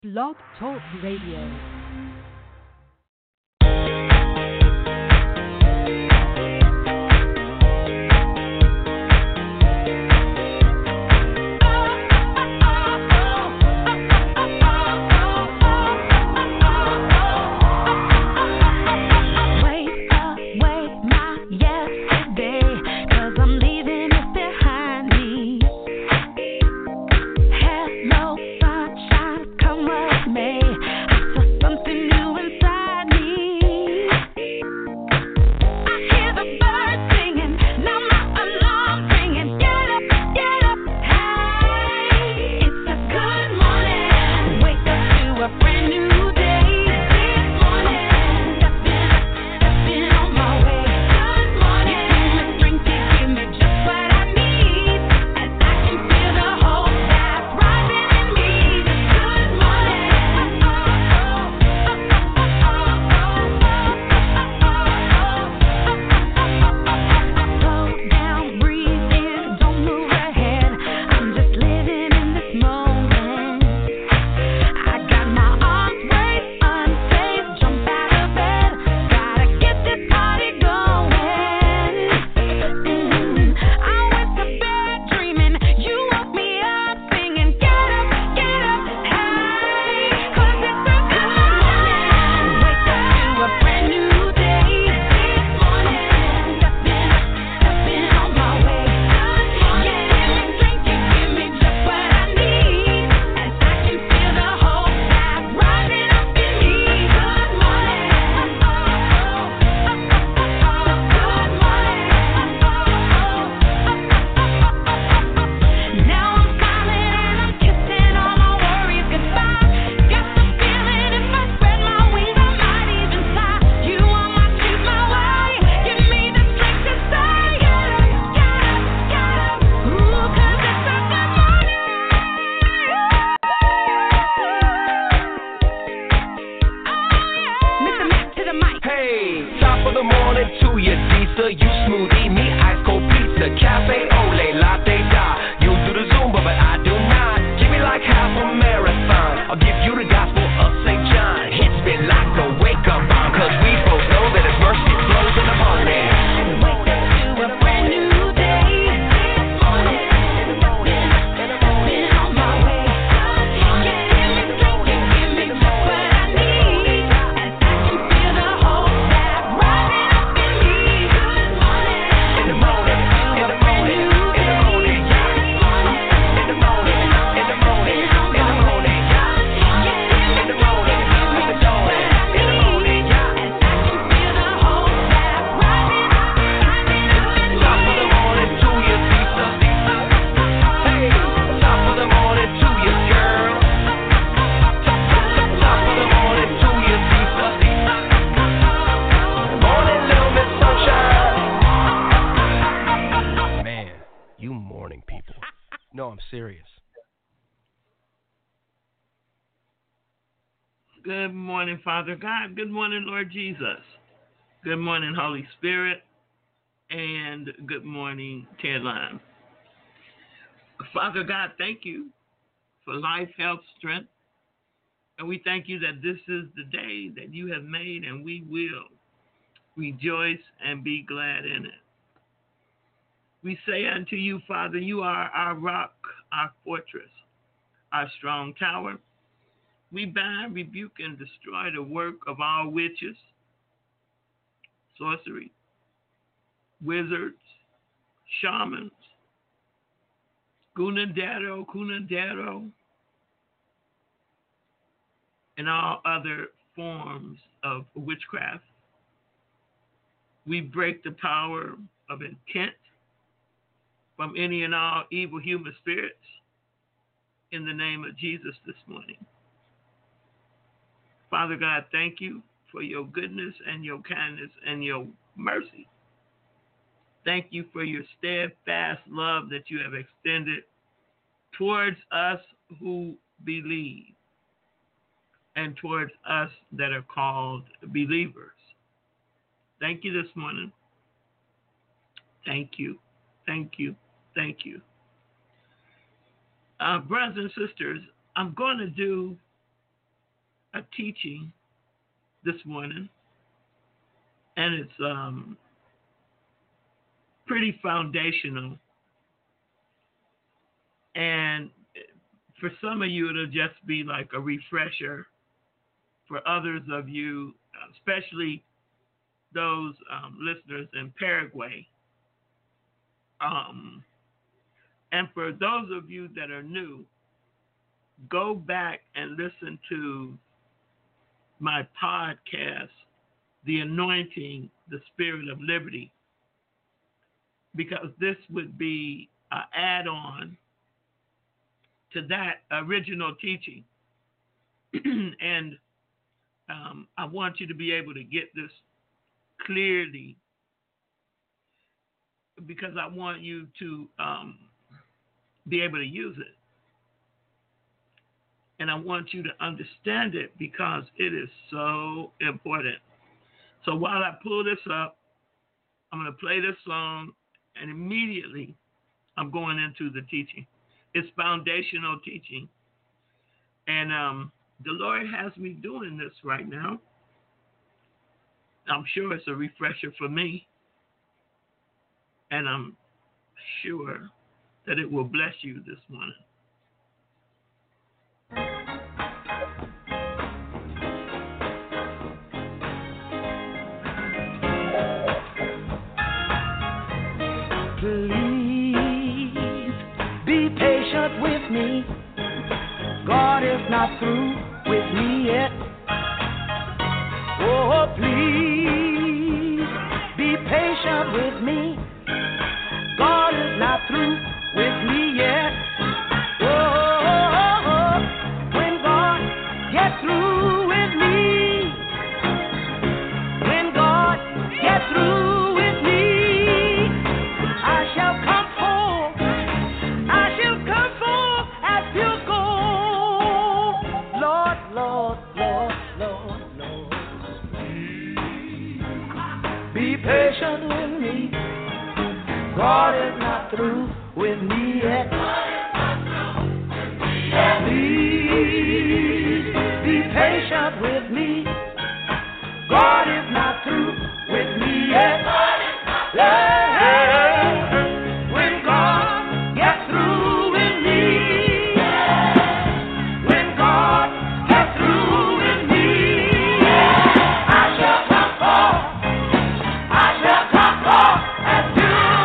Blog Talk Radio. Good morning, Father God. Good morning, Lord Jesus. Good morning, Holy Spirit. And good morning, Ted Line. Father God, thank you for life, health, strength. And we thank you that this is the day that you have made, and we will rejoice and be glad in it. We say unto you, Father, you are our rock, our fortress, our strong tower. We bind, rebuke, and destroy the work of all witches, sorcery, wizards, shamans, kunadero, and all other forms of witchcraft. We break the power of intent from any and all evil human spirits in the name of Jesus this morning. Father God, thank you for your goodness and your kindness and your mercy. Thank you for your steadfast love that you have extended towards us who believe and towards us that are called believers. Thank you this morning. Thank you. Thank you. Thank you. Brothers and sisters, I'm going to do a teaching this morning, and it's pretty foundational. And for some of you, it'll just be like a refresher. For others of you, especially those listeners in Paraguay, and for those of you that are new, go back and listen to my podcast, The Anointing, the Spirit of Liberty, because this would be an add-on to that original teaching. And I want you to be able to get this clearly, because I want you to be able to use it. And I want you to understand it because it is so important. So while I pull this up, I'm going to play this song, and immediately I'm going into the teaching. It's foundational teaching. And the Lord has me doing this right now. I'm sure it's a refresher for me. And I'm sure that it will bless you this morning. Please be patient with me. God is not through with me yet. Oh, please be patient with me. God is not through with me yet. Oh, when God gets through with me, when God gets through with me, I shall come forth as pure gold. Lord, Lord, Lord, Lord, Lord, be patient with me. God is not through with me yet. Please be patient with me. God is not through with me yet. When God gets through with me, when God gets through with me, I shall come forth as pure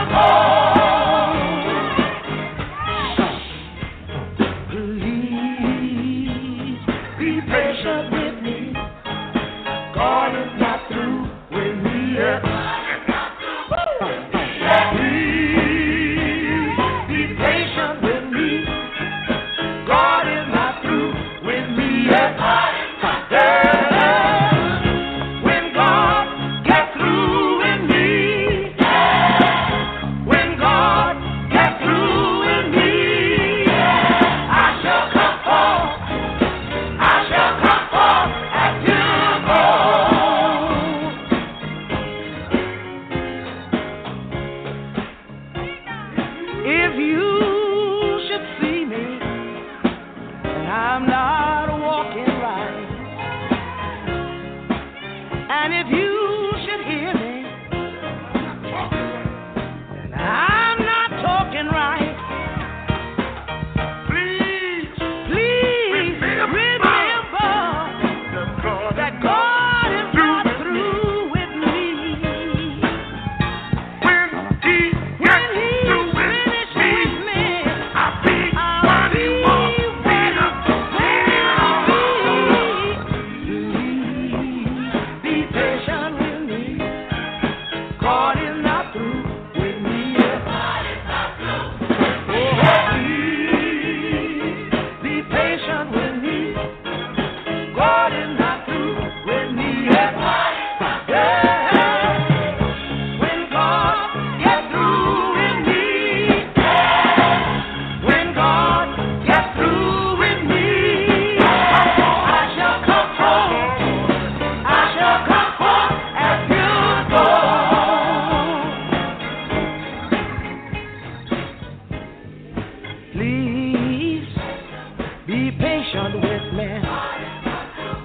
gold. Please be patient with me. God is not through with me yet. Please be patient with me. God is not through with me yet. When God gets through with me, when God gets through with me, I shall come forth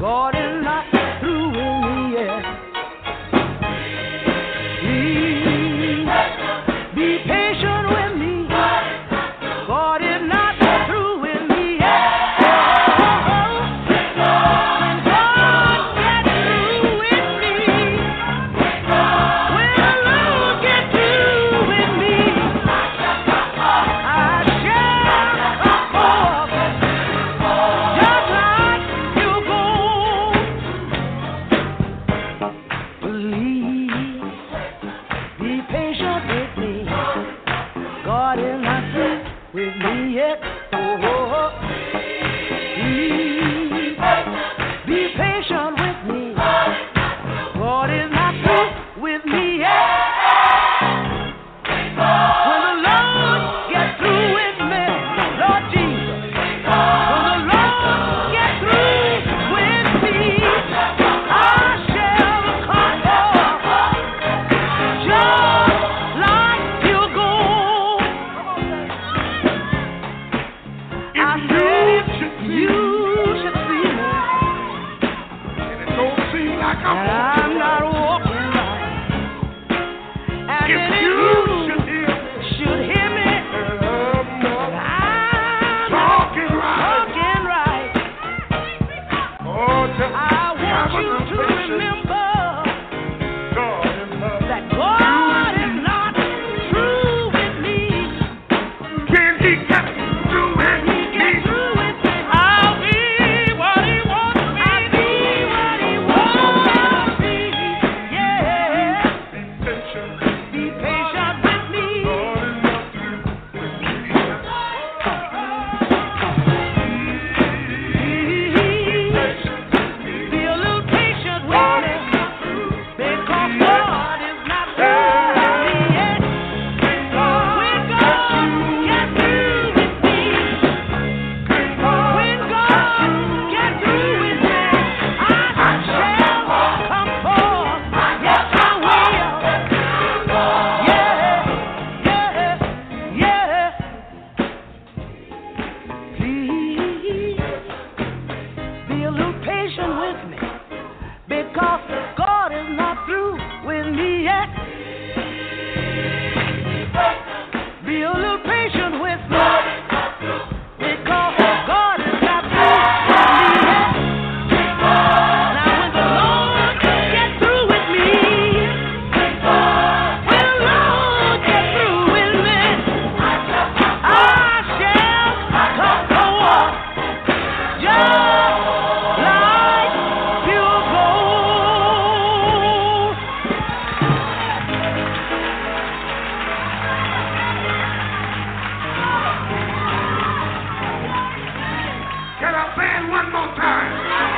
God is not through with me yet. Please be patient with me. God is not through with me yet. When God gets through with me, when the Lord gets through with me, I shall come forth just like you go. Please be patient with me. God is not through with me yet. Oh, please be patient with me. God is not through with me yet. When the Lord gets through with me, Lord Jesus, when the Lord gets through with me, I shall come forth just like you go. I said if you should see me, And it don't seem like and I'm not walking right, and If then you if should hear me, you should hear me, and I'm not and I'm not talking right. talking right, Oh, just I want have a you little to patience. remember God is not. that God is not through with me. Can He get through with He gets me? through with me. I'll be what He wants me to be. What He wants me to be. Yeah. Be patient. Be patient with me. God is not through with me. Be a little patient with me, because God is not through with me yet. When God gets through with me, when God gets through with me, I shall come forth. Yes, I will. Yeah. Please be a little patient with me, because God is not through with me yet. Be a little patient with me, because God is not through with me yet. Now when the Lord gets through with me, when the Lord gets through with me, I shall come forth just like you go. Can I say it one more time?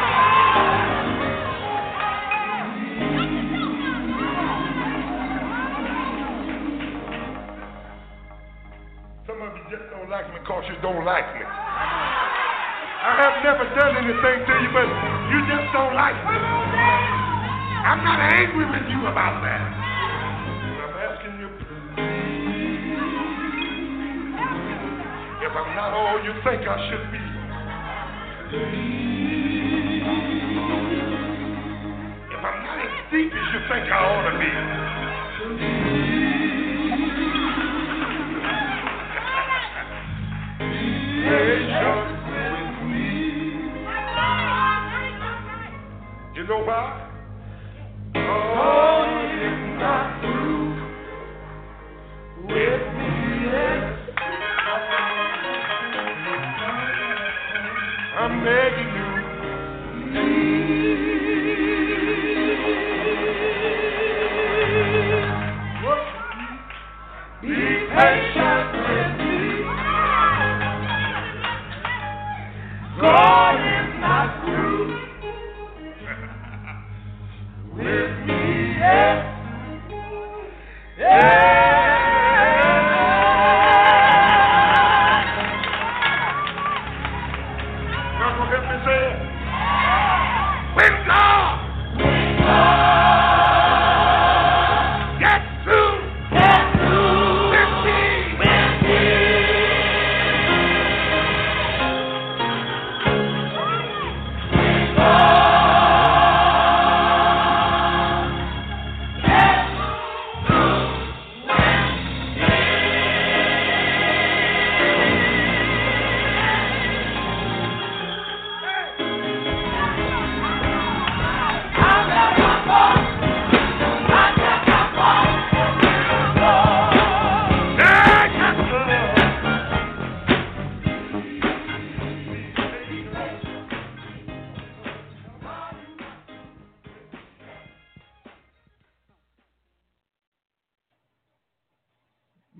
Some of you just don't like me because you don't like me. I have never done anything to you, but you just don't like me. I'm not angry with you about that. But I'm asking you, if I'm not all you think I should be, if I'm not as deep as you think I ought to be, patient with me. You know why? God is not through with me yet. I'm begging you, please be patient with me. God is not through with me yet.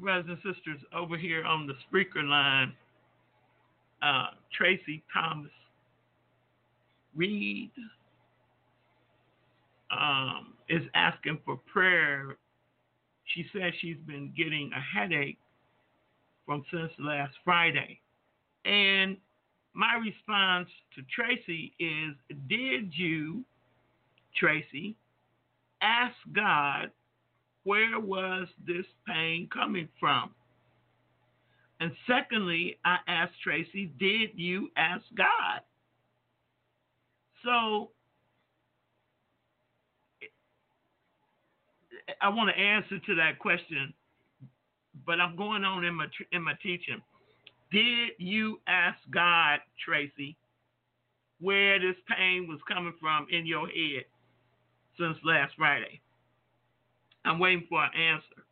brothers and sisters over here on the Spreaker line, Tracy Thomas Reed is asking for prayer. She says she's been getting a headache since last Friday. And my response to Tracy is, did you, Tracy, ask God where was this pain coming from? And secondly, I asked Tracy, did you ask God? So I want to answer to that question, but I'm going on in my teaching. Did you ask God, Tracy, where this pain was coming from in your head since last Friday? I'm waiting for an answer.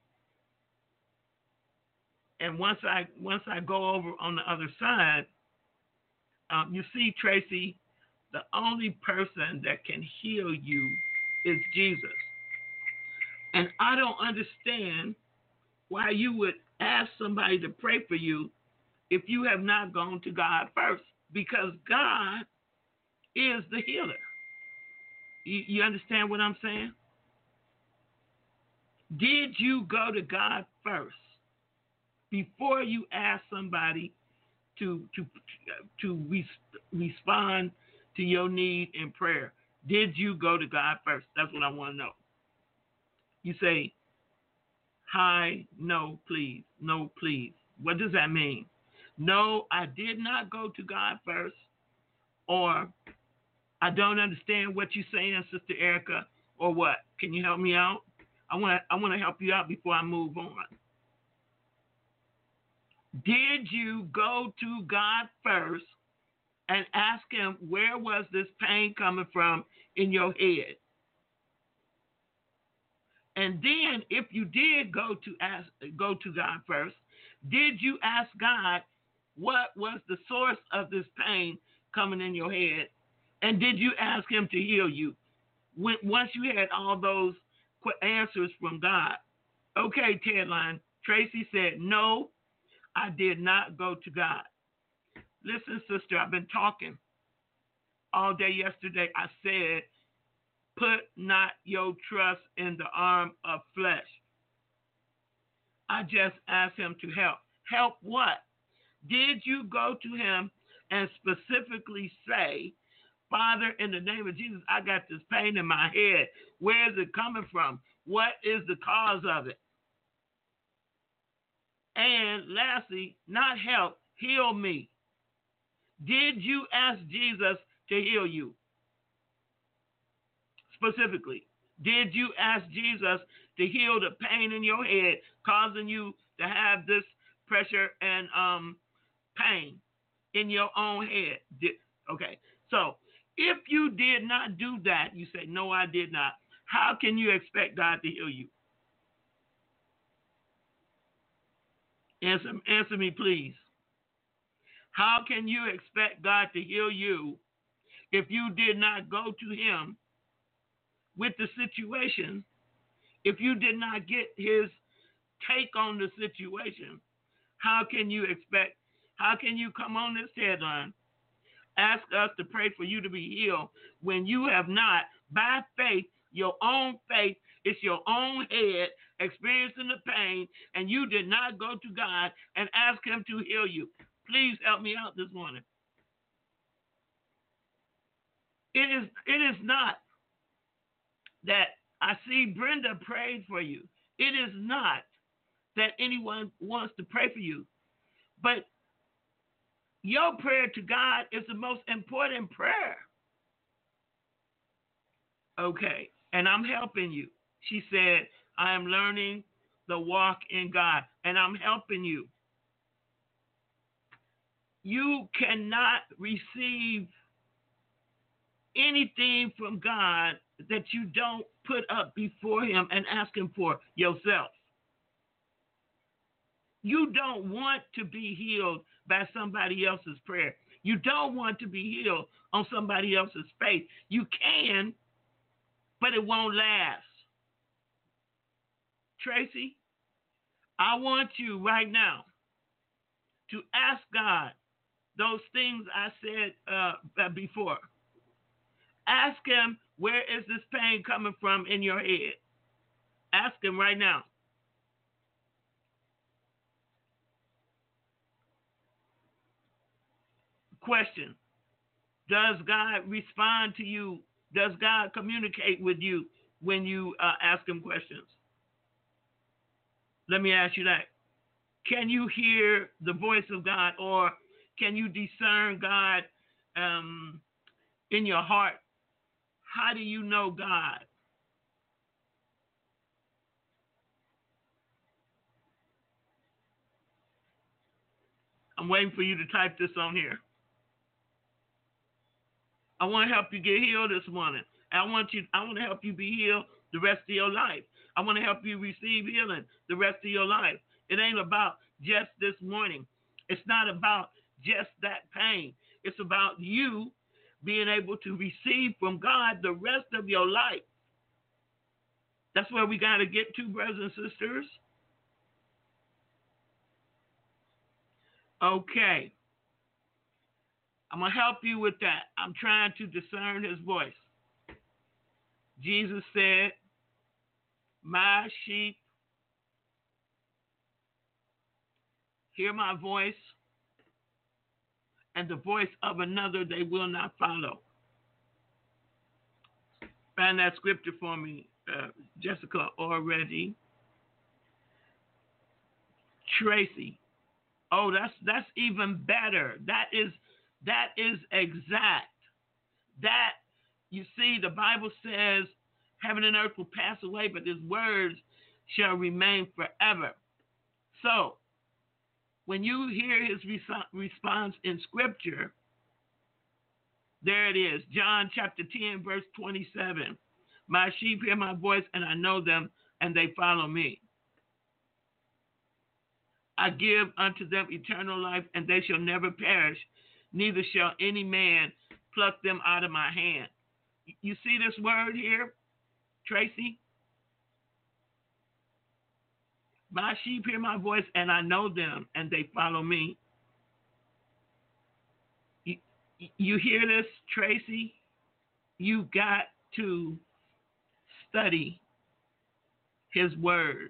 And once I go over on the other side, you see, Tracy, the only person that can heal you is Jesus. And I don't understand why you would ask somebody to pray for you if you have not gone to God first, because God is the healer. You understand what I'm saying? Did you go to God first before you ask somebody to respond to your need in prayer? Did you go to God first? That's what I want to know. You say, hi, no, please, no, please. What does that mean? No, I did not go to God first, or I don't understand what you're saying, Sister Erica, or what? Can you help me out? I want to help you out before I move on. Did you go to God first and ask him where was this pain coming from in your head? And then if you did go to God first, did you ask God what was the source of this pain coming in your head? And did you ask him to heal you? Once you had all those answers from God. Okay, Tedline. Tracy said, no, I did not go to God. Listen, sister, I've been talking all day yesterday. I said, put not your trust in the arm of flesh. I just asked him to help. Help what? Did you go to him and specifically say, Father, in the name of Jesus, I got this pain in my head. Where is it coming from? What is the cause of it? And lastly, not help, heal me. Did you ask Jesus to heal you? Specifically, did you ask Jesus to heal the pain in your head, causing you to have this pressure and pain in your own head? Okay, so if you did not do that, you say, no, I did not. How can you expect God to heal you? Answer me, please. How can you expect God to heal you if you did not go to him with the situation? If you did not get his take on the situation, how can you come on this headline, ask us to pray for you to be healed when you have not, by faith, your own faith, it's your own head experiencing the pain, and you did not go to God and ask him to heal you? Please help me out this morning. It is not that I see Brenda prayed for you. It is not that anyone wants to pray for you. But your prayer to God is the most important prayer. Okay, and I'm helping you. She said, I am learning the walk in God, and I'm helping you. You cannot receive anything from God that you don't put up before him and ask him for yourself. You don't want to be healed by somebody else's prayer. You don't want to be healed on somebody else's faith. You can, but it won't last. Tracy, I want you right now to ask God those things I said before. Ask him, where is this pain coming from in your head? Ask him right now. Question. Does God respond to you? Does God communicate with you when you ask him questions? Let me ask you that. Can you hear the voice of God, or can you discern God in your heart? How do you know God? I'm waiting for you to type this on here. I want to help you get healed this morning. I want to help you be healed the rest of your life. I want to help you receive healing the rest of your life. It ain't about just this morning. It's not about just that pain. It's about you being able to receive from God the rest of your life. That's where we got to get to, brothers and sisters. Okay. I'm going to help you with that. I'm trying to discern his voice. Jesus said, my sheep hear my voice, and the voice of another they will not follow. Find that scripture for me, Jessica, already. Tracy. Oh, that's even better. That is exact. That, you see, the Bible says heaven and earth will pass away, but his words shall remain forever. So, when you hear his response in scripture, there it is. John chapter 10, verse 27. My sheep hear my voice, and I know them, and they follow me. I give unto them eternal life, and they shall never perish, neither shall any man pluck them out of my hand. You see this word here, Tracy? My sheep hear my voice, and I know them, and they follow me. You hear this, Tracy? You got to study his word.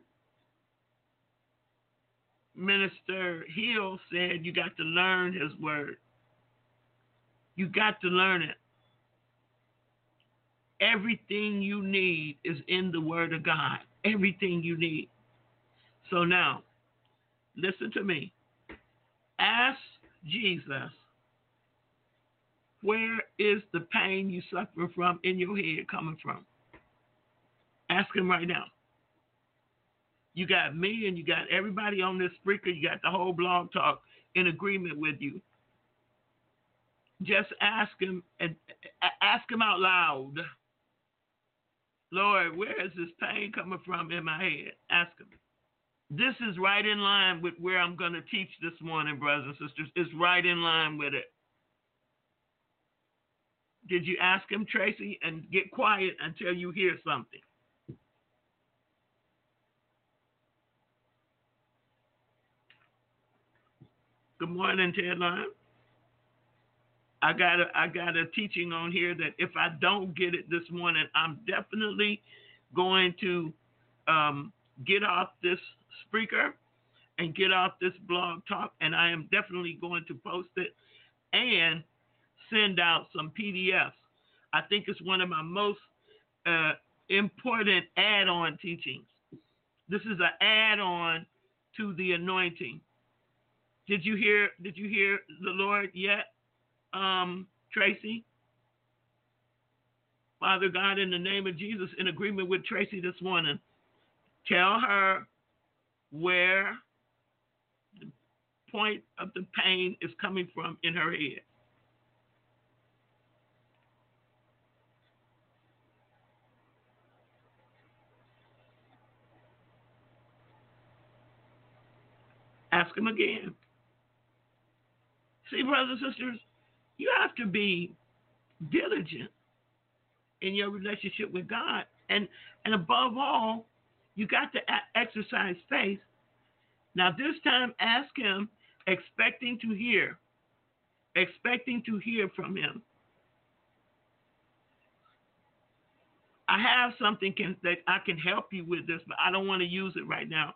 Minister Hill said you got to learn his word. You got to learn it. Everything you need is in the word of God. Everything you need. So now, listen to me. Ask Jesus, where is the pain you suffer from in your head coming from? Ask him right now. You got me and you got everybody on this Spreaker. You got the whole Blog Talk in agreement with you. Just ask him and ask him out loud. Lord, where is this pain coming from in my head? Ask him. This is right in line with where I'm going to teach this morning, brothers and sisters. It's right in line with it. Did you ask him, Tracy? And get quiet until you hear something. Good morning, Ted Line. I got a teaching on here that if I don't get it this morning, I'm definitely going to get off this Spreaker and get off this Blog Talk, and I am definitely going to post it and send out some PDFs. I think it's one of my most important add-on teachings. This is an add-on to the anointing. Did you hear the Lord yet, Tracy? Father God, in the name of Jesus, in agreement with Tracy this morning, tell her where the point of the pain is coming from in her head. Ask him again. See, brothers and sisters, you have to be diligent in your relationship with God. And above all, you got to exercise faith Now, this time, ask him, expecting to hear from him. I have something that I can help you with this, but I don't want to use it right now.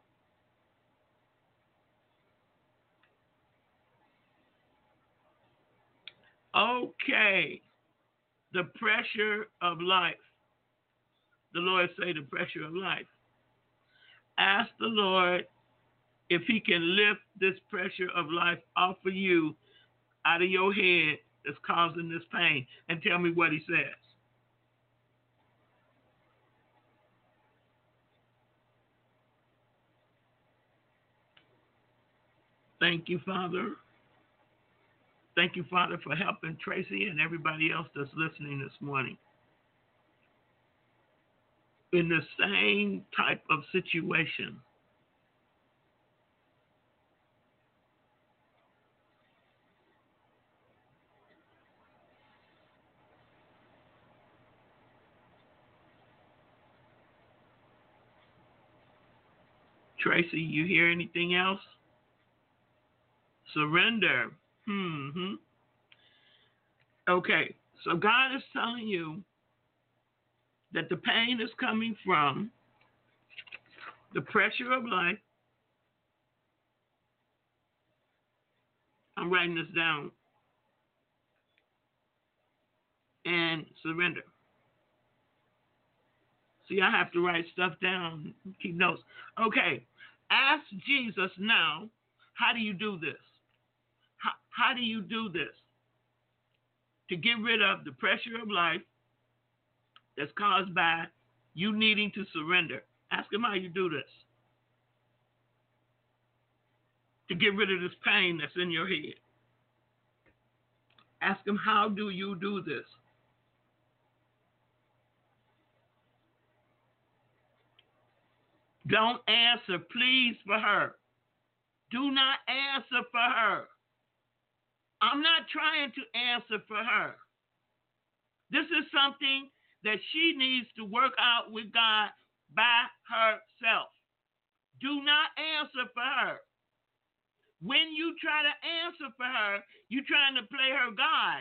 Okay. The pressure of life. The Lord say the pressure of life. Ask the Lord if he can lift this pressure of life off of you, out of your head that's causing this pain, and tell me what he says. Thank you, Father. Thank you, Father, for helping Tracy and everybody else that's listening this morning. In the same type of situation. Tracy, you hear anything else? Surrender. Okay, so God is telling you that the pain is coming from the pressure of life. I'm writing this down. And surrender. See, I have to write stuff down, keep notes. Okay, ask Jesus now, how do you do this? How do you do this? To get rid of the pressure of life that's caused by you needing to surrender. Ask him how you do this. To get rid of this pain that's in your head. Ask him, how do you do this? Don't answer, please, for her. Do not answer for her. I'm not trying to answer for her. This is something that she needs to work out with God by herself. Do not answer for her. When you try to answer for her, you're trying to play her God.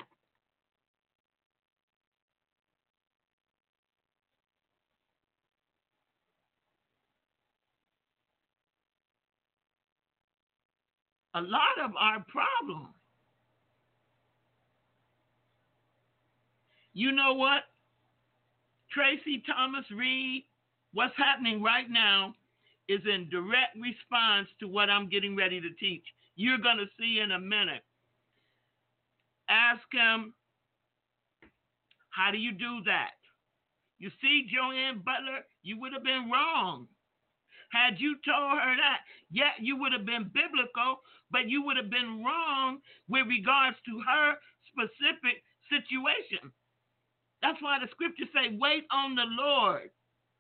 A lot of our problem. You know what? Tracy Thomas Reed, what's happening right now is in direct response to what I'm getting ready to teach. You're going to see in a minute. Ask him, how do you do that? You see, Joanne Butler, you would have been wrong. Had you told her that, yeah, you would have been biblical, but you would have been wrong with regards to her specific situation. That's why the scriptures say, wait on the Lord.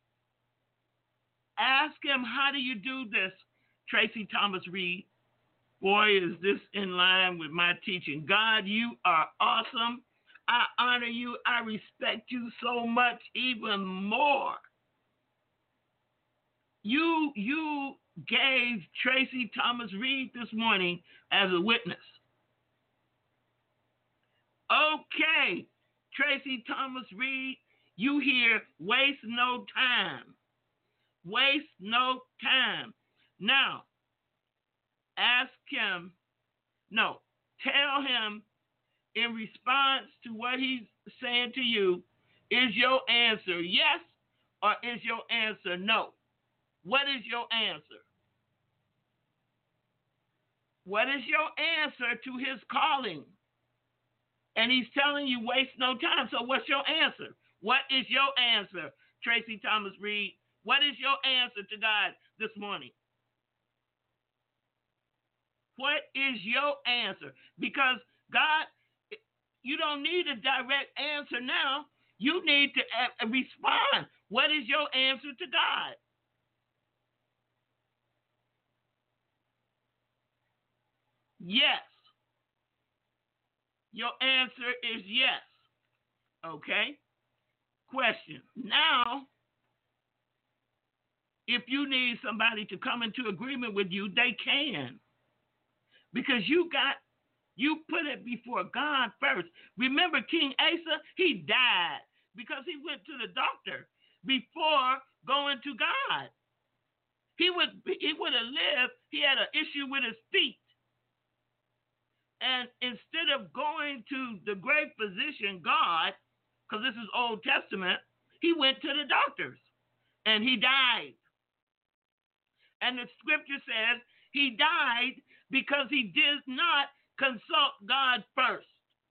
Ask him, how do you do this, Tracy Thomas Reed? Boy, is this in line with my teaching. God, you are awesome. I honor you. I respect you so much, even more. You gave Tracy Thomas Reed this morning as a witness. Okay, Tracy Thomas Reed, you hear, waste no time. Waste no time. Now, tell him in response to what he's saying to you, is your answer yes or is your answer no? What is your answer? What is your answer to his calling? And he's telling you waste no time. So what's your answer? What is your answer, Tracy Thomas Reed? What is your answer to God this morning? What is your answer? Because God, you don't need a direct answer now. You need to respond. What is your answer to God? Yes. Your answer is yes. Okay? Question. Now, If you need somebody to come into agreement with you, they can. Because you put it before God first. Remember King Asa? He died because he went to the doctor before going to God. He would have lived. He had an issue with his feet. And instead of going to the great physician, God, because this is Old Testament, he went to the doctors and he died. And the scripture says he died because he did not consult God first.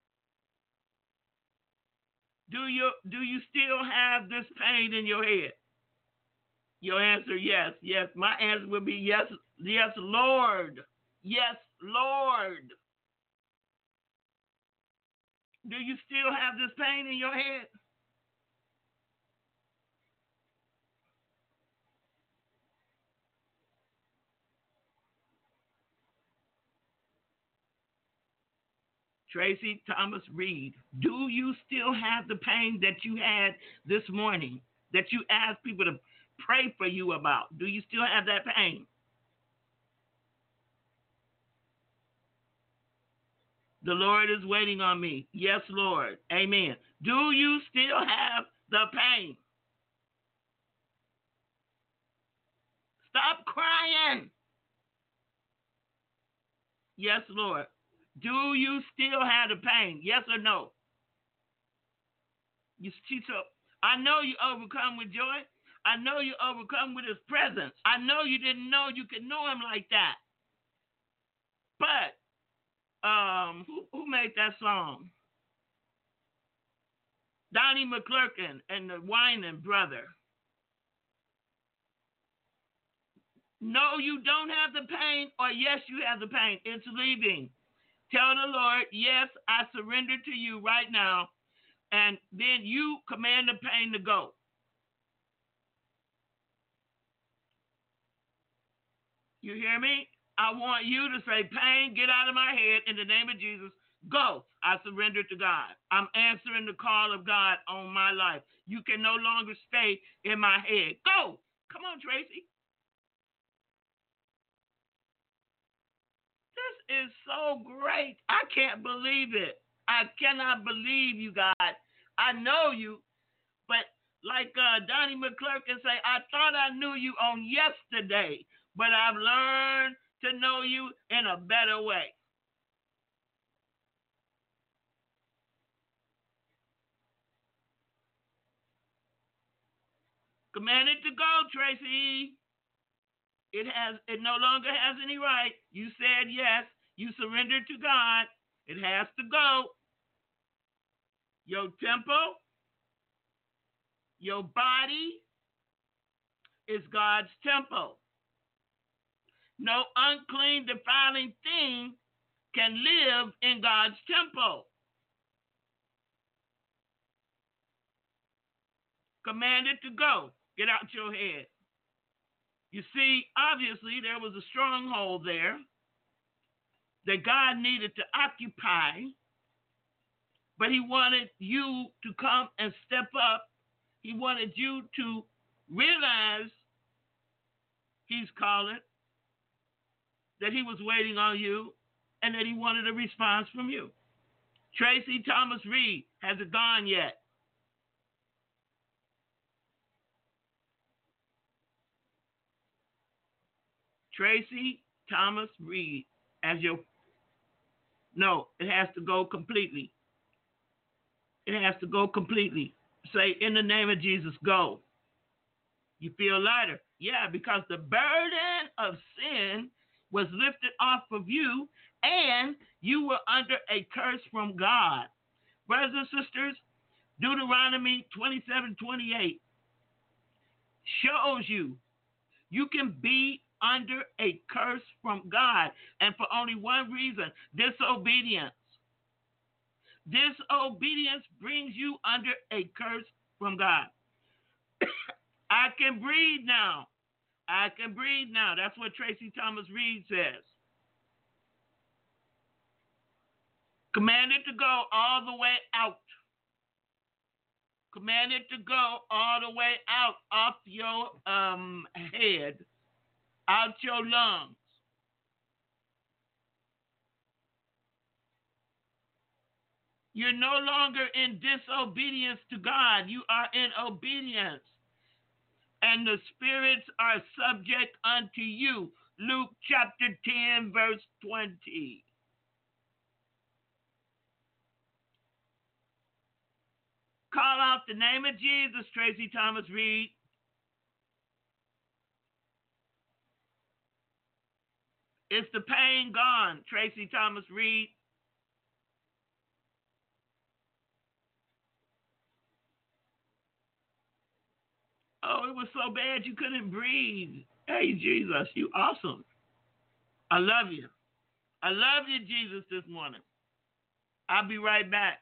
Do you still have this pain in your head? Your answer, yes. Yes. My answer would be yes. Yes, Lord. Yes, Lord. Do you still have this pain in your head? Tracy Thomas Reed, do you still have the pain that you had this morning, that you asked people to pray for you about? Do you still have that pain? The Lord is waiting on me. Yes, Lord. Amen. Do you still have the pain? Stop crying. Yes, Lord. Do you still have the pain? Yes or no? You see, so I know you overcome with joy. I know you overcome with his presence. I know you didn't know you could know him like that. But who made that song? Donnie McClurkin and the Winan brother. No, you don't have the pain, or yes, you have the pain. It's leaving. Tell the Lord, yes, I surrender to you right now, and then you command the pain to go. You hear me? I want you to say, pain, get out of my head in the name of Jesus. Go. I surrender to God. I'm answering the call of God on my life. You can no longer stay in my head. Go. Come on, Tracy. This is so great. I can't believe it. I cannot believe you, God. I know you, but like Donnie McClurkin say, I thought I knew you on yesterday, but I've learned to know you in a better way. Command it to go, Tracy. It no longer has any right. You said yes. You surrendered to God. It has to go. Your temple, your body is God's temple. No unclean, defiling thing can live in God's temple. Command it to go. Get out your head. You see, obviously, there was a stronghold there that God needed to occupy, but he wanted you to come and step up. He wanted you to realize he's calling, that he was waiting on you, and that he wanted a response from you. Tracy Thomas Reed, has it gone yet? Tracy Thomas Reed, no, it has to go completely. It has to go completely. Say, in the name of Jesus, go. You feel lighter. Yeah, because the burden of sin was lifted off of you, and you were under a curse from God. Brothers and sisters, Deuteronomy 27:28 shows you can be under a curse from God, and for only one reason: disobedience. Disobedience brings you under a curse from God. I can breathe now. I can breathe now. That's what Tracy Thomas Reed says. Command it to go all the way out. Command it to go all the way out, off your head, out your lungs. You're no longer in disobedience to God. You are in obedience. And the spirits are subject unto you. Luke chapter 10, verse 20. Call out the name of Jesus, Tracy Thomas Reed. Is the pain gone, Tracy Thomas Reed? Oh, it was so bad you couldn't breathe. Hey, Jesus, you awesome. I love you. I love you, Jesus, this morning. I'll be right back.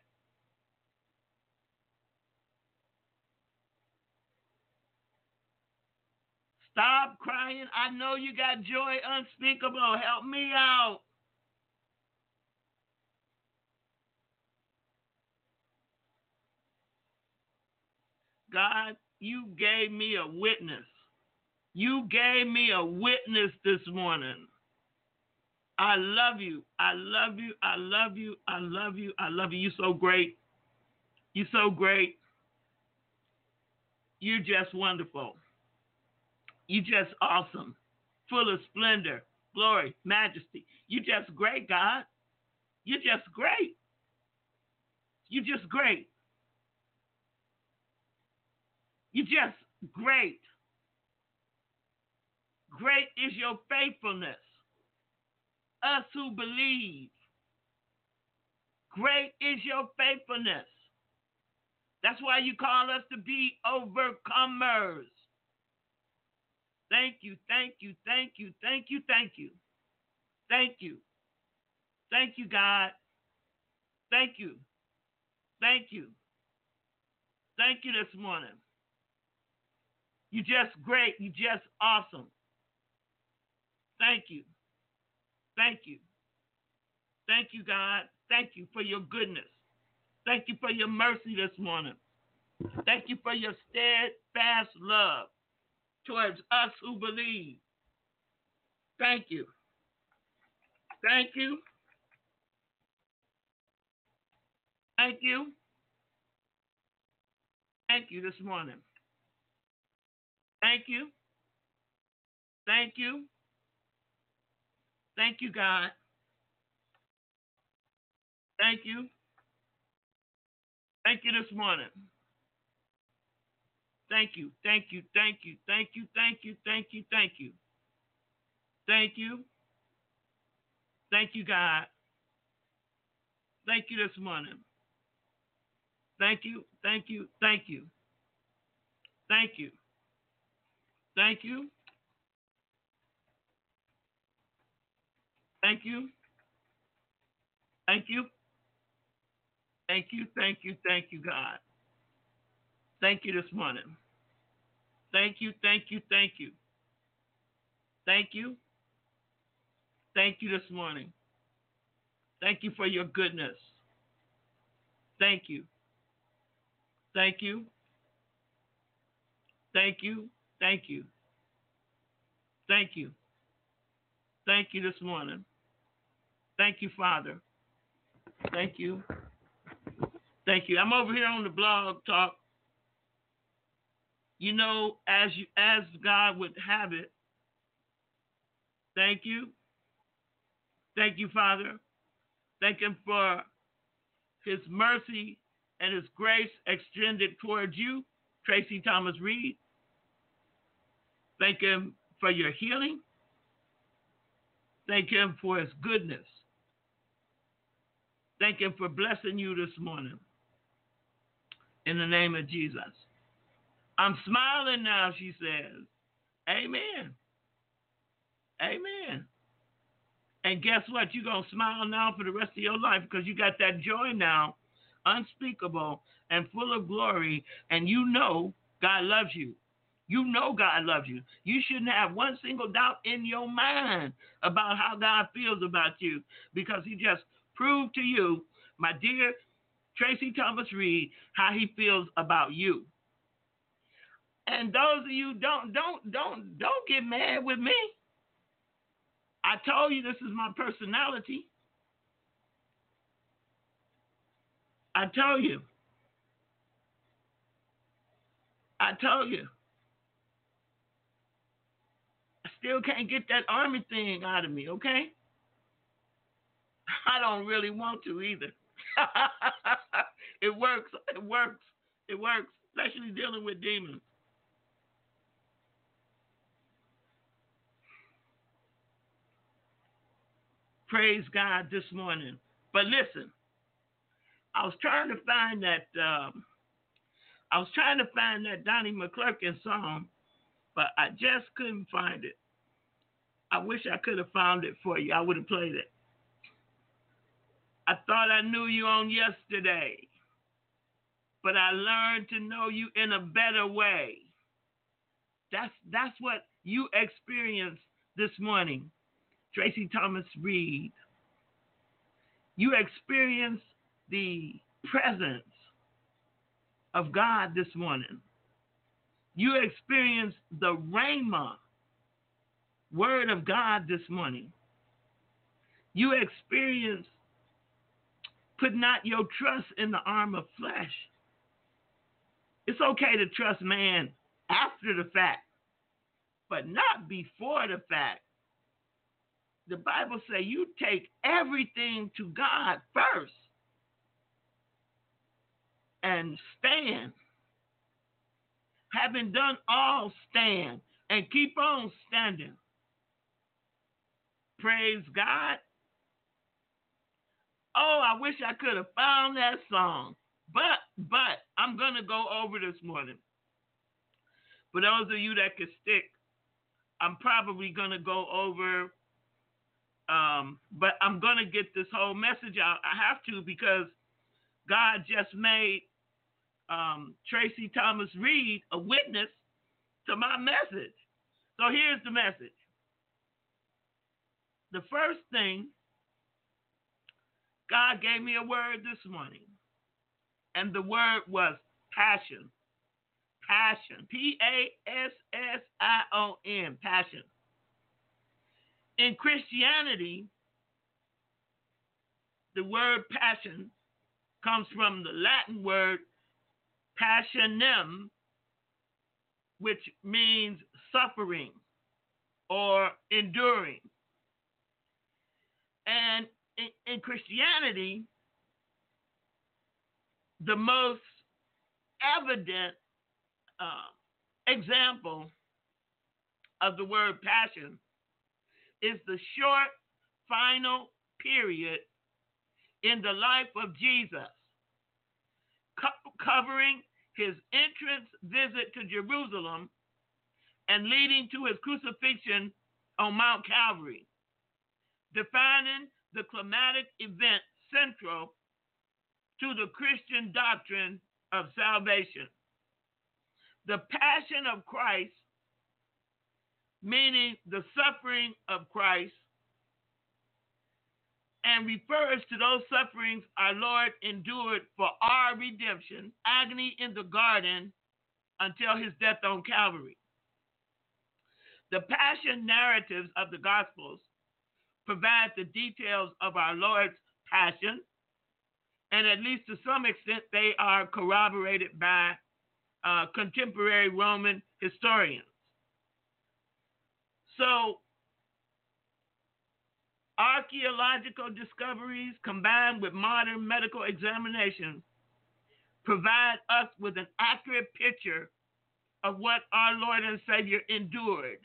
Stop crying. I know you got joy unspeakable. Help me out. God, you gave me a witness. You gave me a witness this morning. I love you. I love you. I love you. I love you. I love you. You're so great. You're so great. You're just wonderful. You're just awesome. Full of splendor, glory, majesty. You're just great, God. You're just great. You're just great. You're just great. Great is your faithfulness. Us who believe. Great is your faithfulness. That's why you call us to be overcomers. Thank you, thank you, thank you, thank you, thank you. Thank you. Thank you, God. Thank you. Thank you. Thank you this morning. You're just great. You're just awesome. Thank you. Thank you. Thank you, God. Thank you for your goodness. Thank you for your mercy this morning. Thank you for your steadfast love towards us who believe. Thank you. Thank you. Thank you. Thank you this morning. Thank you. Thank you. Thank you, God. Thank you. Thank you this morning. Thank you. Thank you. Thank you. Thank you. Thank you. Thank you. Thank you. Thank you. Thank you, God. Thank you this morning. Thank you. Thank you. Thank you. Thank you. Thank you. Thank you. Thank you. Thank you. Thank you. Thank you, God. Thank you this morning. Thank you. Thank you. Thank you. Thank you. Thank you this morning. Thank you for your goodness. Thank you. Thank you. Thank you. Thank you. Thank you. Thank you this morning. Thank you, Father. Thank you. Thank you. I'm over here on the blog talk. You know, as God would have it. Thank you. Thank you, Father. Thank Him for His mercy and His grace extended towards you, Tracy Thomas Reed. Thank Him for your healing. Thank Him for His goodness. Thank Him for blessing you this morning. In the name of Jesus. I'm smiling now, she says. Amen. Amen. And guess what? You're going to smile now for the rest of your life because you got that joy now, unspeakable and full of glory, and you know God loves you. You know God loves you. You shouldn't have one single doubt in your mind about how God feels about you because He just proved to you, my dear, Tracy Thomas Reed how he feels about you. And those of you don't get mad with me. I told you this is my personality. I told you. I still can't get that army thing out of me, okay? I don't really want to either. It works, especially dealing with demons. Praise God this morning. But listen, I was trying to find that Donnie McClurkin song, but I just couldn't find it. I wish I could have found it for you. I would have played it. I thought I knew you on yesterday, but I learned to know you in a better way. That's what you experienced this morning, Tracy Thomas Reed. You experienced the presence of God this morning. You experienced the Rhema word of God this morning. You experienced put not your trust in the arm of flesh. It's okay to trust man after the fact, but not before the fact. The Bible says you take everything to God first and stand. Having done all, stand and keep on standing. Praise God. Oh, I wish I could have found that song. But I'm going to go over this morning. For those of you that can stick, I'm probably going to go over, but I'm going to get this whole message out. I have to because God just made Tracy Thomas Reed a witness to my message. So here's the message. The first thing, God gave me a word this morning, and the word was passion. Passion. Passion. Passion. In Christianity, the word passion comes from the Latin word passionem, which means suffering or enduring. And in Christianity, the most evident example of the word passion is the short final period in the life of Jesus, covering his entrance visit to Jerusalem and leading to his crucifixion on Mount Calvary, defining the climatic event central to the Christian doctrine of salvation. The passion of Christ, meaning the suffering of Christ, and refers to those sufferings our Lord endured for our redemption, agony in the garden until his death on Calvary. The passion narratives of the Gospels provide the details of our Lord's passion, and at least to some extent they are corroborated by contemporary Roman historians. So, archaeological discoveries combined with modern medical examinations provide us with an accurate picture of what our Lord and Savior endured.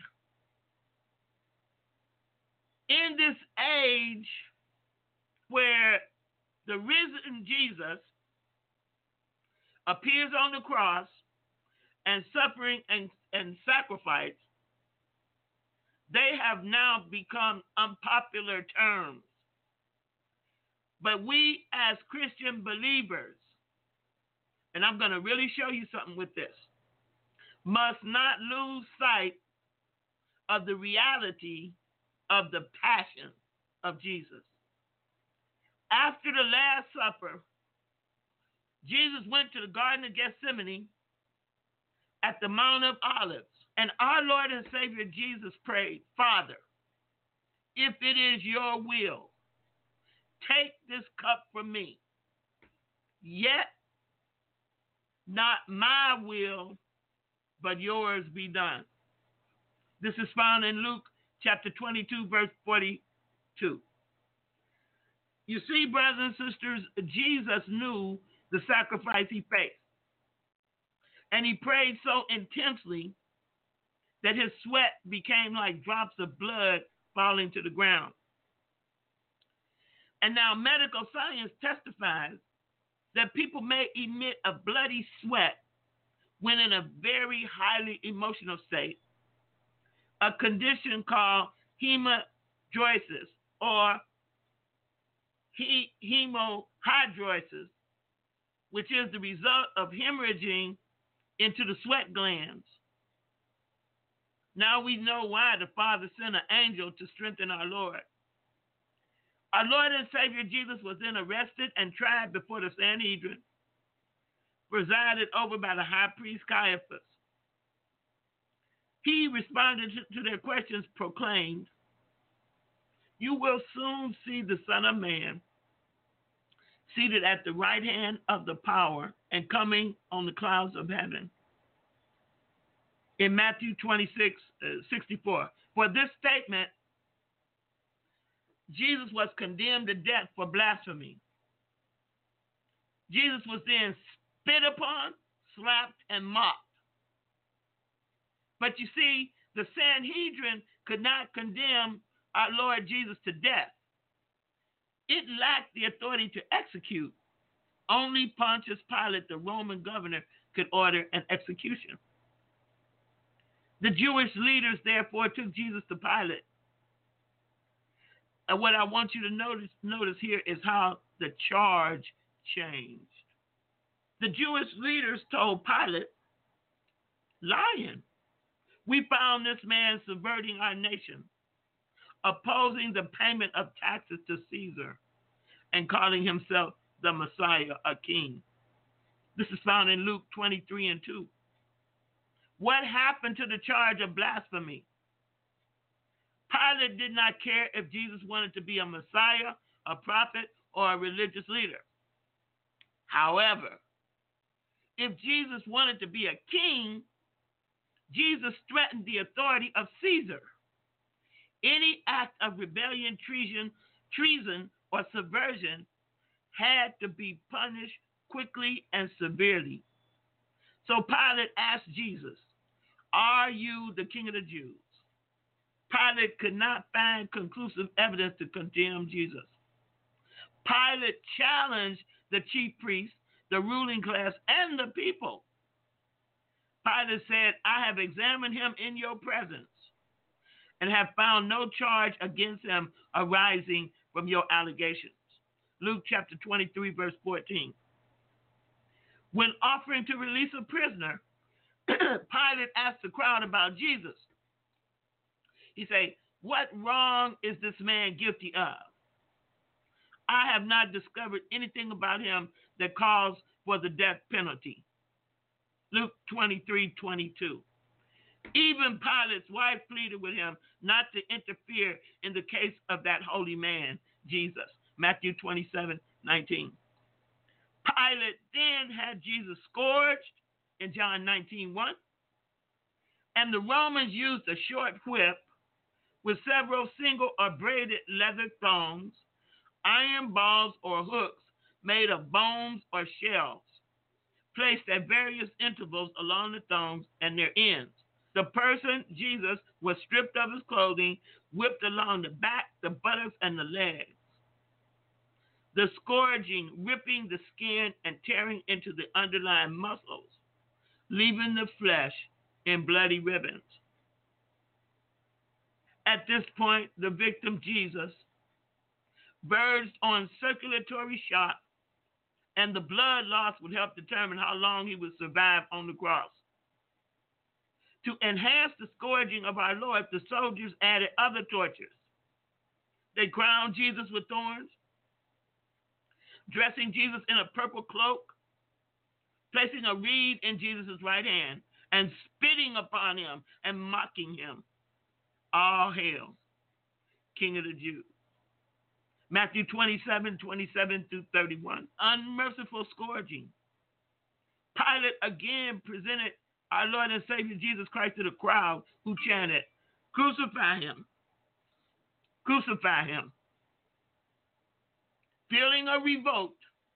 In this age where the risen Jesus appears on the cross and suffering and sacrifice, they have now become unpopular terms. But we as Christian believers, and I'm going to really show you something with this, must not lose sight of the reality of the passion of Jesus. After the Last Supper, Jesus went to the Garden of Gethsemane at the Mount of Olives, and our Lord and Savior Jesus prayed, Father, if it is your will, take this cup from me. Yet not my will, but yours be done. This is found in Luke chapter 22, verse 42. You see, brothers and sisters, Jesus knew the sacrifice he faced. And he prayed so intensely that his sweat became like drops of blood falling to the ground. And now medical science testifies that people may emit a bloody sweat when in a very highly emotional state, a condition called hemidrosis or hemorrhagisis, which is the result of hemorrhaging into the sweat glands. Now we know why the Father sent an angel to strengthen our Lord. Our Lord and Savior Jesus was then arrested and tried before the Sanhedrin, presided over by the high priest Caiaphas. He responded to their questions, proclaimed, "You will soon see the Son of Man seated at the right hand of the power and coming on the clouds of heaven." In Matthew 26:64. For this statement, Jesus was condemned to death for blasphemy. Jesus was then spit upon, slapped, and mocked. But you see, the Sanhedrin could not condemn our Lord Jesus to death. It lacked the authority to execute. Only Pontius Pilate, the Roman governor, could order an execution. The Jewish leaders, therefore, took Jesus to Pilate. And what I want you to notice here is how the charge changed. The Jewish leaders told Pilate, "Lying. We found this man subverting our nation, opposing the payment of taxes to Caesar, and calling himself the Messiah, a king." This is found in Luke 23:2. What happened to the charge of blasphemy? Pilate did not care if Jesus wanted to be a Messiah, a prophet, or a religious leader. However, if Jesus wanted to be a king, Jesus threatened the authority of Caesar. Any act of rebellion, treason, or subversion had to be punished quickly and severely. So Pilate asked Jesus, "Are you the king of the Jews?" Pilate could not find conclusive evidence to condemn Jesus. Pilate challenged the chief priests, the ruling class, and the people. Pilate said, "I have examined him in your presence and have found no charge against him arising from your allegations." Luke chapter 23, verse 14. When offering to release a prisoner, Pilate asked the crowd about Jesus. He said, "What wrong is this man guilty of? I have not discovered anything about him that calls for the death penalty." Luke 23:22. Even Pilate's wife pleaded with him not to interfere in the case of that holy man, Jesus. Matthew 27:19. Pilate then had Jesus scourged in John 19:1. And the Romans used a short whip with several single or braided leather thongs, iron balls or hooks made of bones or shells, placed at various intervals along the thongs and their ends. The person, Jesus, was stripped of his clothing, whipped along the back, the buttocks, and the legs. The scourging, ripping the skin and tearing into the underlying muscles, leaving the flesh in bloody ribbons. At this point, the victim, Jesus, verged on circulatory shock, and the blood loss would help determine how long he would survive on the cross. To enhance the scourging of our Lord, the soldiers added other tortures. They crowned Jesus with thorns, dressing Jesus in a purple cloak placing a reed in Jesus' right hand and spitting upon him and mocking him. All hail, King of the Jews. Matthew 27 through 31. Unmerciful scourging. Pilate again presented our Lord and Savior Jesus Christ to the crowd, who chanted, "Crucify him. Crucify him." Feeling a revolt,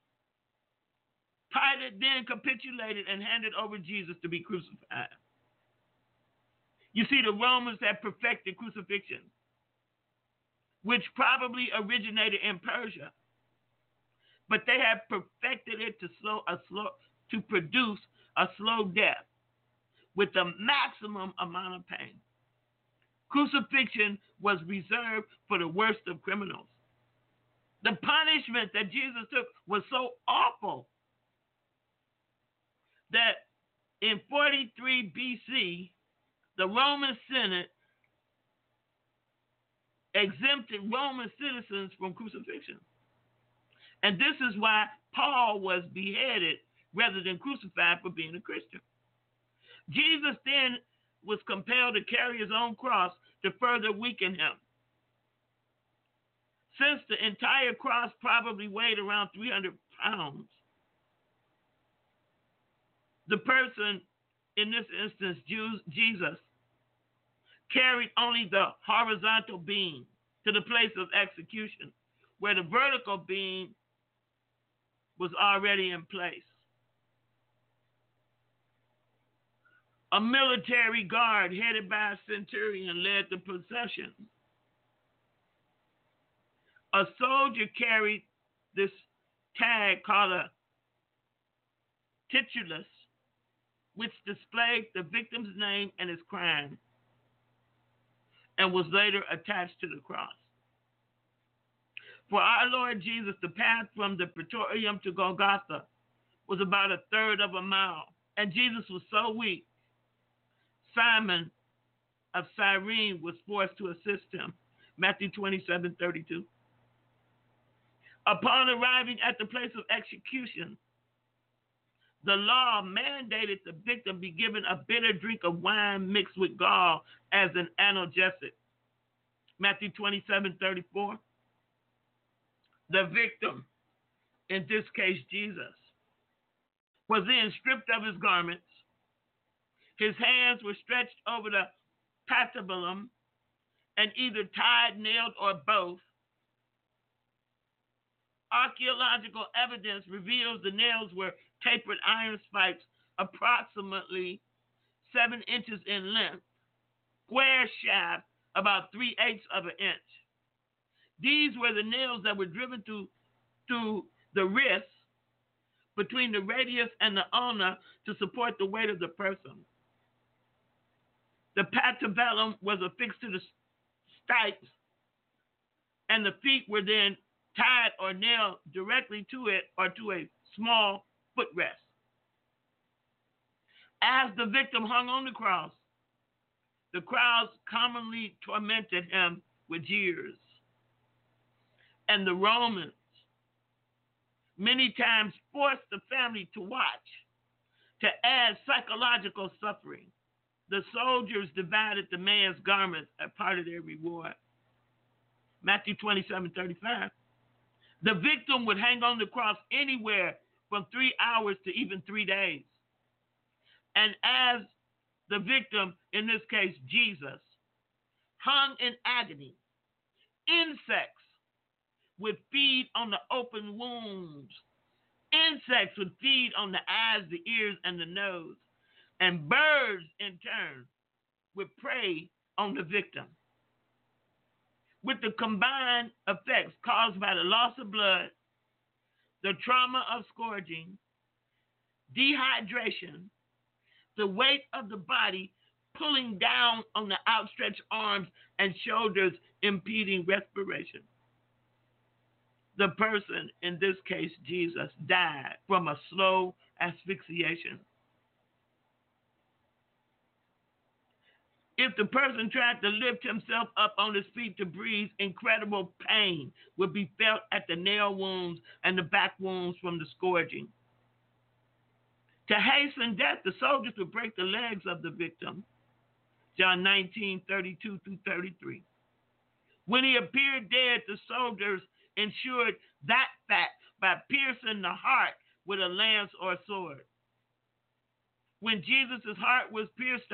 Pilate then capitulated and handed over Jesus to be crucified. You see, the Romans had perfected crucifixion, which probably originated in Persia, but they had perfected it to produce a slow death with the maximum amount of pain. Crucifixion was reserved for the worst of criminals. The punishment that Jesus took was so awful that in 43 BC, the Roman Senate exempted Roman citizens from crucifixion. And this is why Paul was beheaded rather than crucified for being a Christian. Jesus then was compelled to carry his own cross to further weaken him. Since the entire cross probably weighed around 300 pounds, the person, in this instance, Jesus, carried only the horizontal beam to the place of execution, where the vertical beam was already in place. A military guard headed by a centurion led the procession. A soldier carried this tag called a titulus, which displayed the victim's name and his crime, and was later attached to the cross. For our Lord Jesus, the path from the Praetorium to Golgotha was about a third of a mile, and Jesus was so weak, Simon of Cyrene was forced to assist him. Matthew 27:32. Upon arriving at the place of execution, the law mandated the victim be given a bitter drink of wine mixed with gall as an analgesic. Matthew 27:34. The victim, in this case Jesus, was then stripped of his garments. His hands were stretched over the patibulum and either tied, nailed, or both. Archaeological evidence reveals the nails were tapered iron spikes approximately 7 inches in length, square shaft about 3/8 of an inch. These were the nails that were driven through the wrist between the radius and the ulna to support the weight of the person. The patibulum was affixed to the stipes, and the feet were then tied or nailed directly to it or to a small footrest. As the victim hung on the cross, the crowds commonly tormented him with jeers. And the Romans many times forced the family to watch to add psychological suffering. The soldiers divided the man's garments as part of their reward. Matthew 27:35. The victim would hang on the cross anywhere from 3 hours to even 3 days. And as the victim, in this case Jesus, hung in agony, insects would feed on the open wounds. Insects would feed on the eyes, the ears, and the nose. And birds, in turn, would prey on the victim. With the combined effects caused by the loss of blood, the trauma of scourging, dehydration, the weight of the body pulling down on the outstretched arms and shoulders, impeding respiration, the person, in this case Jesus, died from a slow asphyxiation. If the person tried to lift himself up on his feet to breathe, incredible pain would be felt at the nail wounds and the back wounds from the scourging. To hasten death, the soldiers would break the legs of the victim. John 19:32 through 33. When he appeared dead, the soldiers ensured that fact by piercing the heart with a lance or sword. When Jesus' heart was pierced,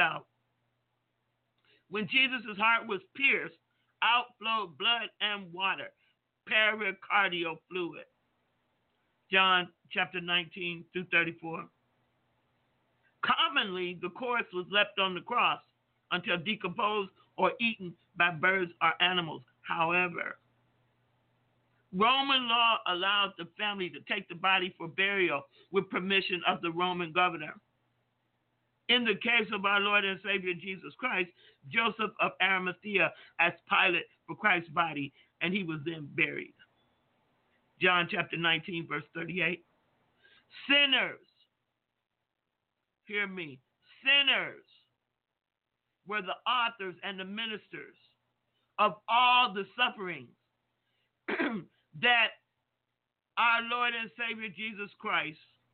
out flowed blood and water, pericardial fluid. John chapter 19 through 34. Commonly, the corpse was left on the cross until decomposed or eaten by birds or animals. However, Roman law allowed the family to take the body for burial with permission of the Roman governor. In the case of our Lord and Savior Jesus Christ, Joseph of Arimathea asked Pilate for Christ's body, and he was then buried. John chapter 19, verse 38. Sinners, hear me, sinners were the authors and the ministers of all the sufferings that our Lord and Savior Jesus Christ,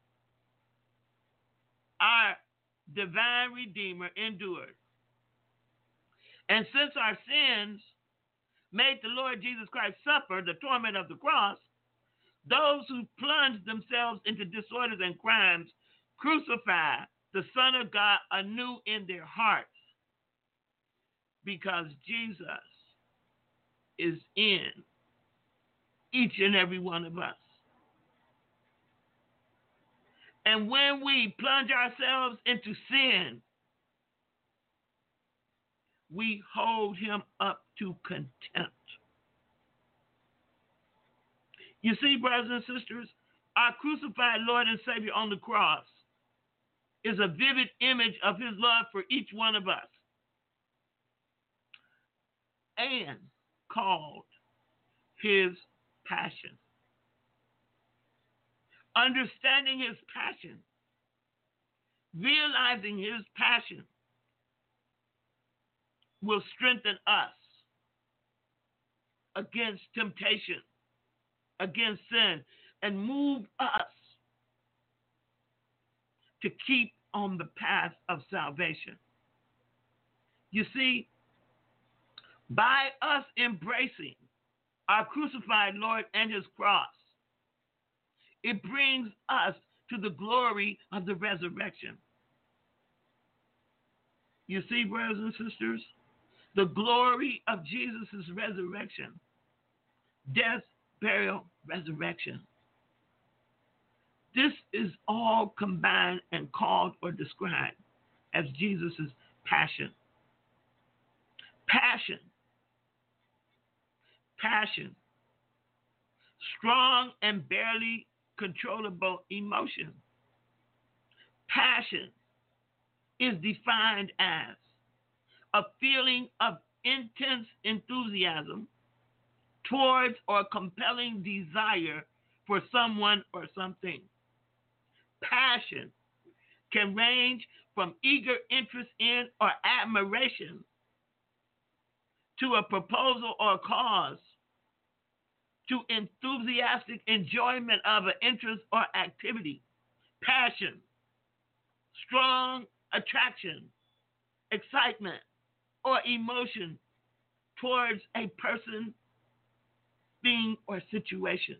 our divine Redeemer, endured. And since our sins made the Lord Jesus Christ suffer the torment of the cross, those who plunged themselves into disorders and crimes crucify the Son of God anew in their hearts, because Jesus is in each and every one of us. And when we plunge ourselves into sin, we hold him up to contempt. You see, brothers and sisters, our crucified Lord and Savior on the cross is a vivid image of his love for each one of us, and called his passion. Understanding his passion, realizing his passion, will strengthen us against temptation, against sin, and move us to keep on the path of salvation. You see, by us embracing our crucified Lord and his cross, it brings us to the glory of the resurrection. You see, brothers and sisters, the glory of Jesus' resurrection, death, burial, resurrection. This is all combined and called or described as Jesus' passion. Passion. Passion. Strong and barely controllable emotion. Passion is defined as a feeling of intense enthusiasm towards or compelling desire for someone or something. Passion can range from eager interest in or admiration to a proposal or cause, to enthusiastic enjoyment of an interest or activity. Passion, strong attraction, excitement, or emotion towards a person, thing, or situation.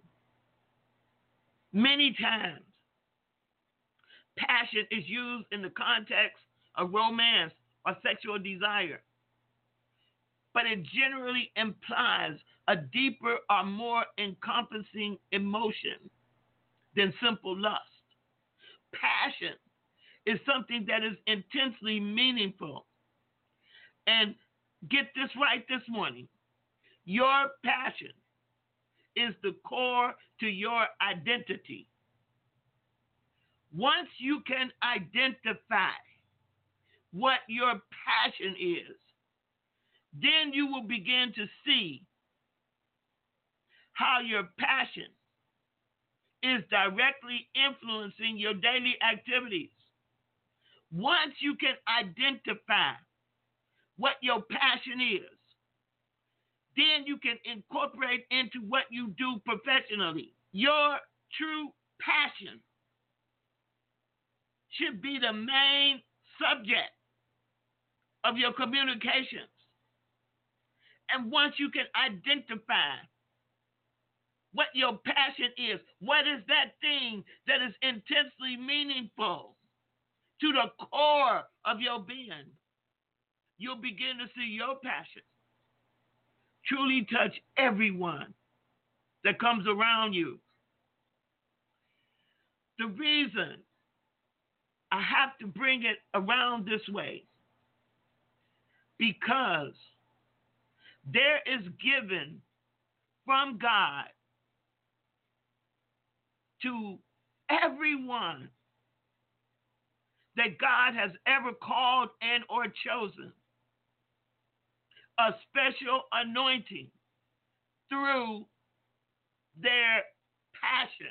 Many times, passion is used in the context of romance or sexual desire, but it generally implies a deeper or more encompassing emotion than simple lust. Passion is something that is intensely meaningful. And get this right this morning. Your passion is the core to your identity. Once you can identify what your passion is, then you will begin to see how your passion is directly influencing your daily activities. Once you can identify what your passion is, then you can incorporate into what you do professionally. Your true passion should be the main subject of your communications. And once you can identify what your passion is, what is that thing that is intensely meaningful to the core of your being, you'll begin to see your passion truly touch everyone that comes around you. The reason I have to bring it around this way, because there is given from God to everyone that God has ever called and or chosen a special anointing through their passion.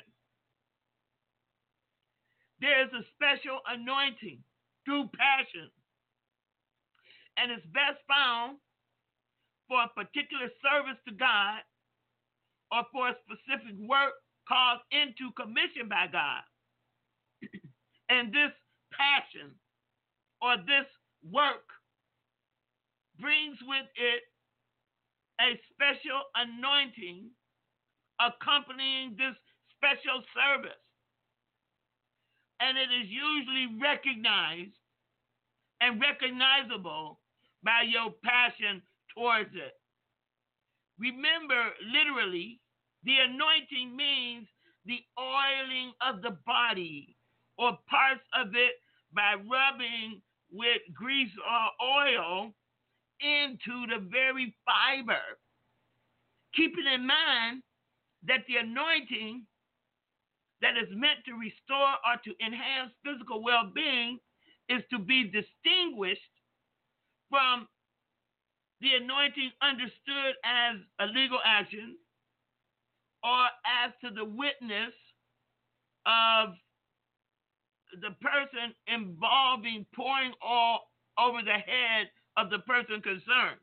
There's a special anointing through passion, and it's best found for a particular service to God or for a specific work called into commission by God. And this passion or this work brings with it a special anointing accompanying this special service. And it is usually recognized and recognizable by your passion towards it. Remember, literally, the anointing means the oiling of the body or parts of it by rubbing with grease or oil into the very fiber. Keeping in mind that the anointing that is meant to restore or to enhance physical well-being is to be distinguished from the anointing understood as a legal action or as to the witness of the person involving pouring oil over the head of the person concerned.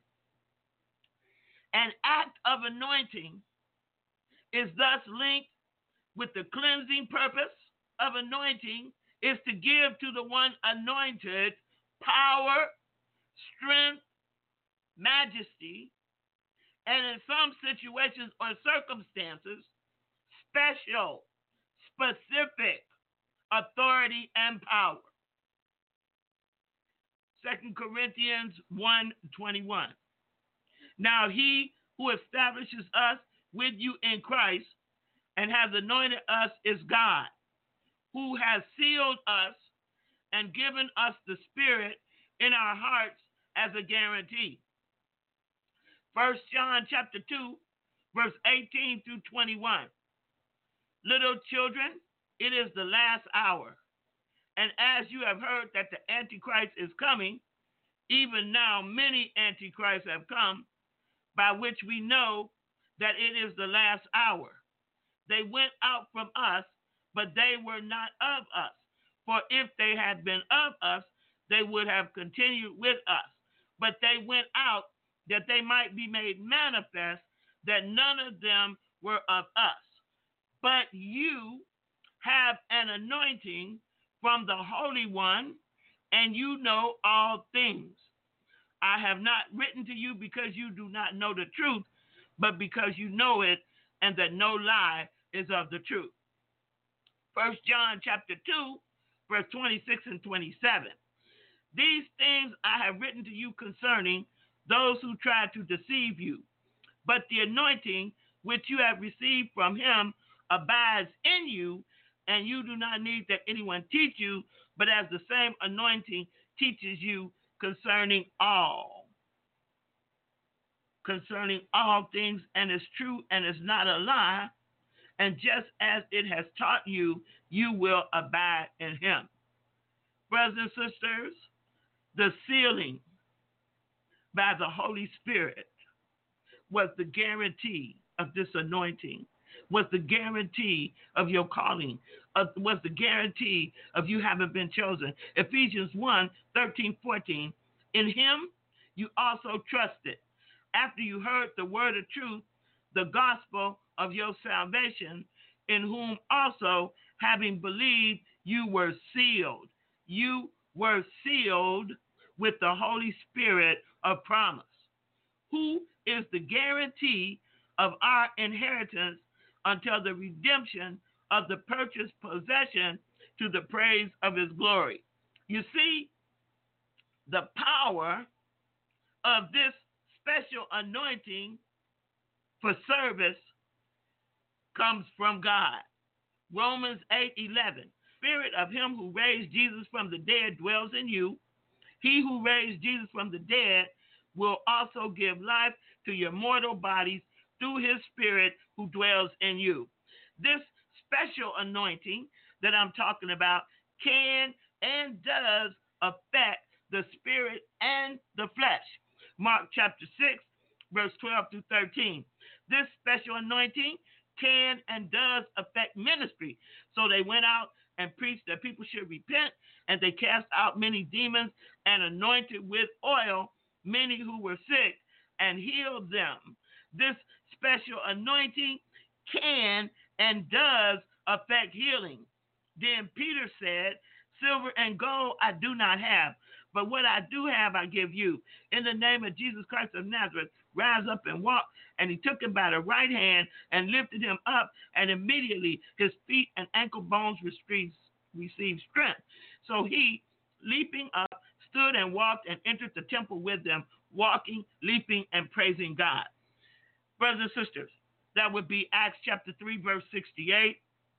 An act of anointing is thus linked with the cleansing purpose of anointing is to give to the one anointed power, strength, majesty, and in some situations or circumstances, special, specific authority and power. 2 Corinthians 1:21. Now he who establishes us with you in Christ and has anointed us is God, who has sealed us and given us the Spirit in our hearts as a guarantee. 1 John chapter 2, verse 18 through 21. Little children, it is the last hour. And as you have heard that the Antichrist is coming, even now many Antichrists have come, by which we know that it is the last hour. They went out from us, but they were not of us. For if they had been of us, they would have continued with us. But they went out that they might be made manifest that none of them were of us. But you have an anointing from the Holy One, and you know all things. I have not written to you because you do not know the truth, but because you know it, and that no lie is of the truth. 1 John chapter 2, verse 26 and 27. These things I have written to you concerning those who try to deceive you. But the anointing which you have received from him abides in you, and you do not need that anyone teach you, but as the same anointing teaches you concerning all things, and is true and is not a lie, and just as it has taught you, you will abide in him. Brothers and sisters, the sealing by the Holy Spirit was the guarantee of this anointing, was the guarantee of your calling, was the guarantee of you having been chosen. Ephesians 1:13-14. In him you also trusted, after you heard the word of truth, the gospel of your salvation, in whom also, having believed, you were sealed. you were sealed with the Holy Spirit of promise, who is the guarantee of our inheritance until the redemption of the purchased possession to the praise of his glory. You see, the power of this special anointing for service comes from God. Romans 8:11. Spirit of him who raised Jesus from the dead dwells in you. He who raised Jesus from the dead will also give life to your mortal bodies through his Spirit who dwells in you. This special anointing that I'm talking about can and does affect the spirit and the flesh. Mark chapter 6, verse 12 through 13. This special anointing can and does affect ministry. So they went out and preached that people should repent, and they cast out many demons and anointed with oil many who were sick and healed them. This special anointing can and does affect healing. Then Peter said, silver and gold I do not have, but what I do have I give you. In the name of Jesus Christ of Nazareth, rise up and walk. And he took him by the right hand and lifted him up, and immediately his feet and ankle bones received strength. So he, leaping up, stood and walked and entered the temple with them, walking, leaping, and praising God. Brothers and sisters, that would be Acts chapter 3, verse 68.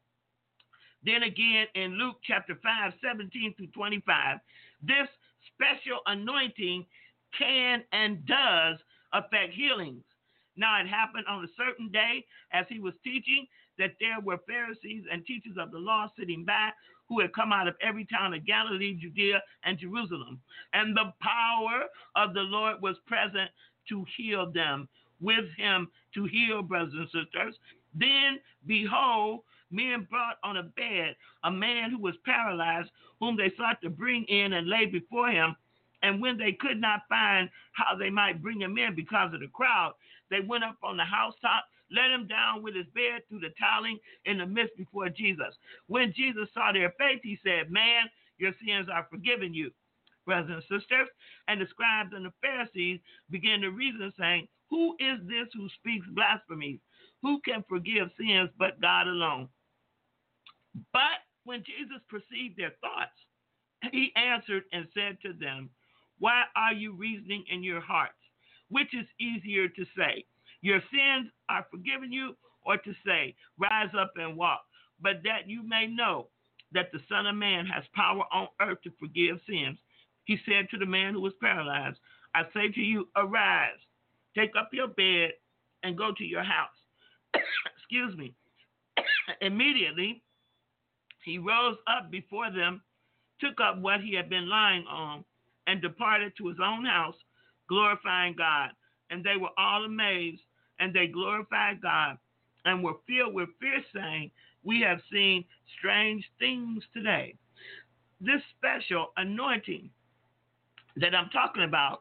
Then again in Luke chapter 5, 17 through 25, this special anointing can and does affect healings. Now it happened on a certain day as he was teaching that there were Pharisees and teachers of the law sitting by who had come out of every town of Galilee, Judea, and Jerusalem. And the power of the Lord was present to heal them, with him to heal, brothers and sisters. Then, behold, men brought on a bed a man who was paralyzed, whom they sought to bring in and lay before him. And when they could not find how they might bring him in because of the crowd, they went up on the housetop, let him down with his bed through the tiling in the midst before Jesus. When Jesus saw their faith, he said, man, your sins are forgiven you. Brothers and sisters, and the scribes and the Pharisees began to reason, saying, who is this who speaks blasphemies? Who can forgive sins but God alone? But when Jesus perceived their thoughts, he answered and said to them, why are you reasoning in your hearts? Which is easier to say, your sins are forgiven you, or to say, rise up and walk? But that you may know that the Son of Man has power on earth to forgive sins. He said to the man who was paralyzed, I say to you, arise, take up your bed, and go to your house. Excuse me. Immediately, he rose up before them, took up what he had been lying on, and departed to his own house, glorifying God. And they were all amazed, and they glorified God, and were filled with fear, saying, we have seen strange things today. This special anointing that I'm talking about,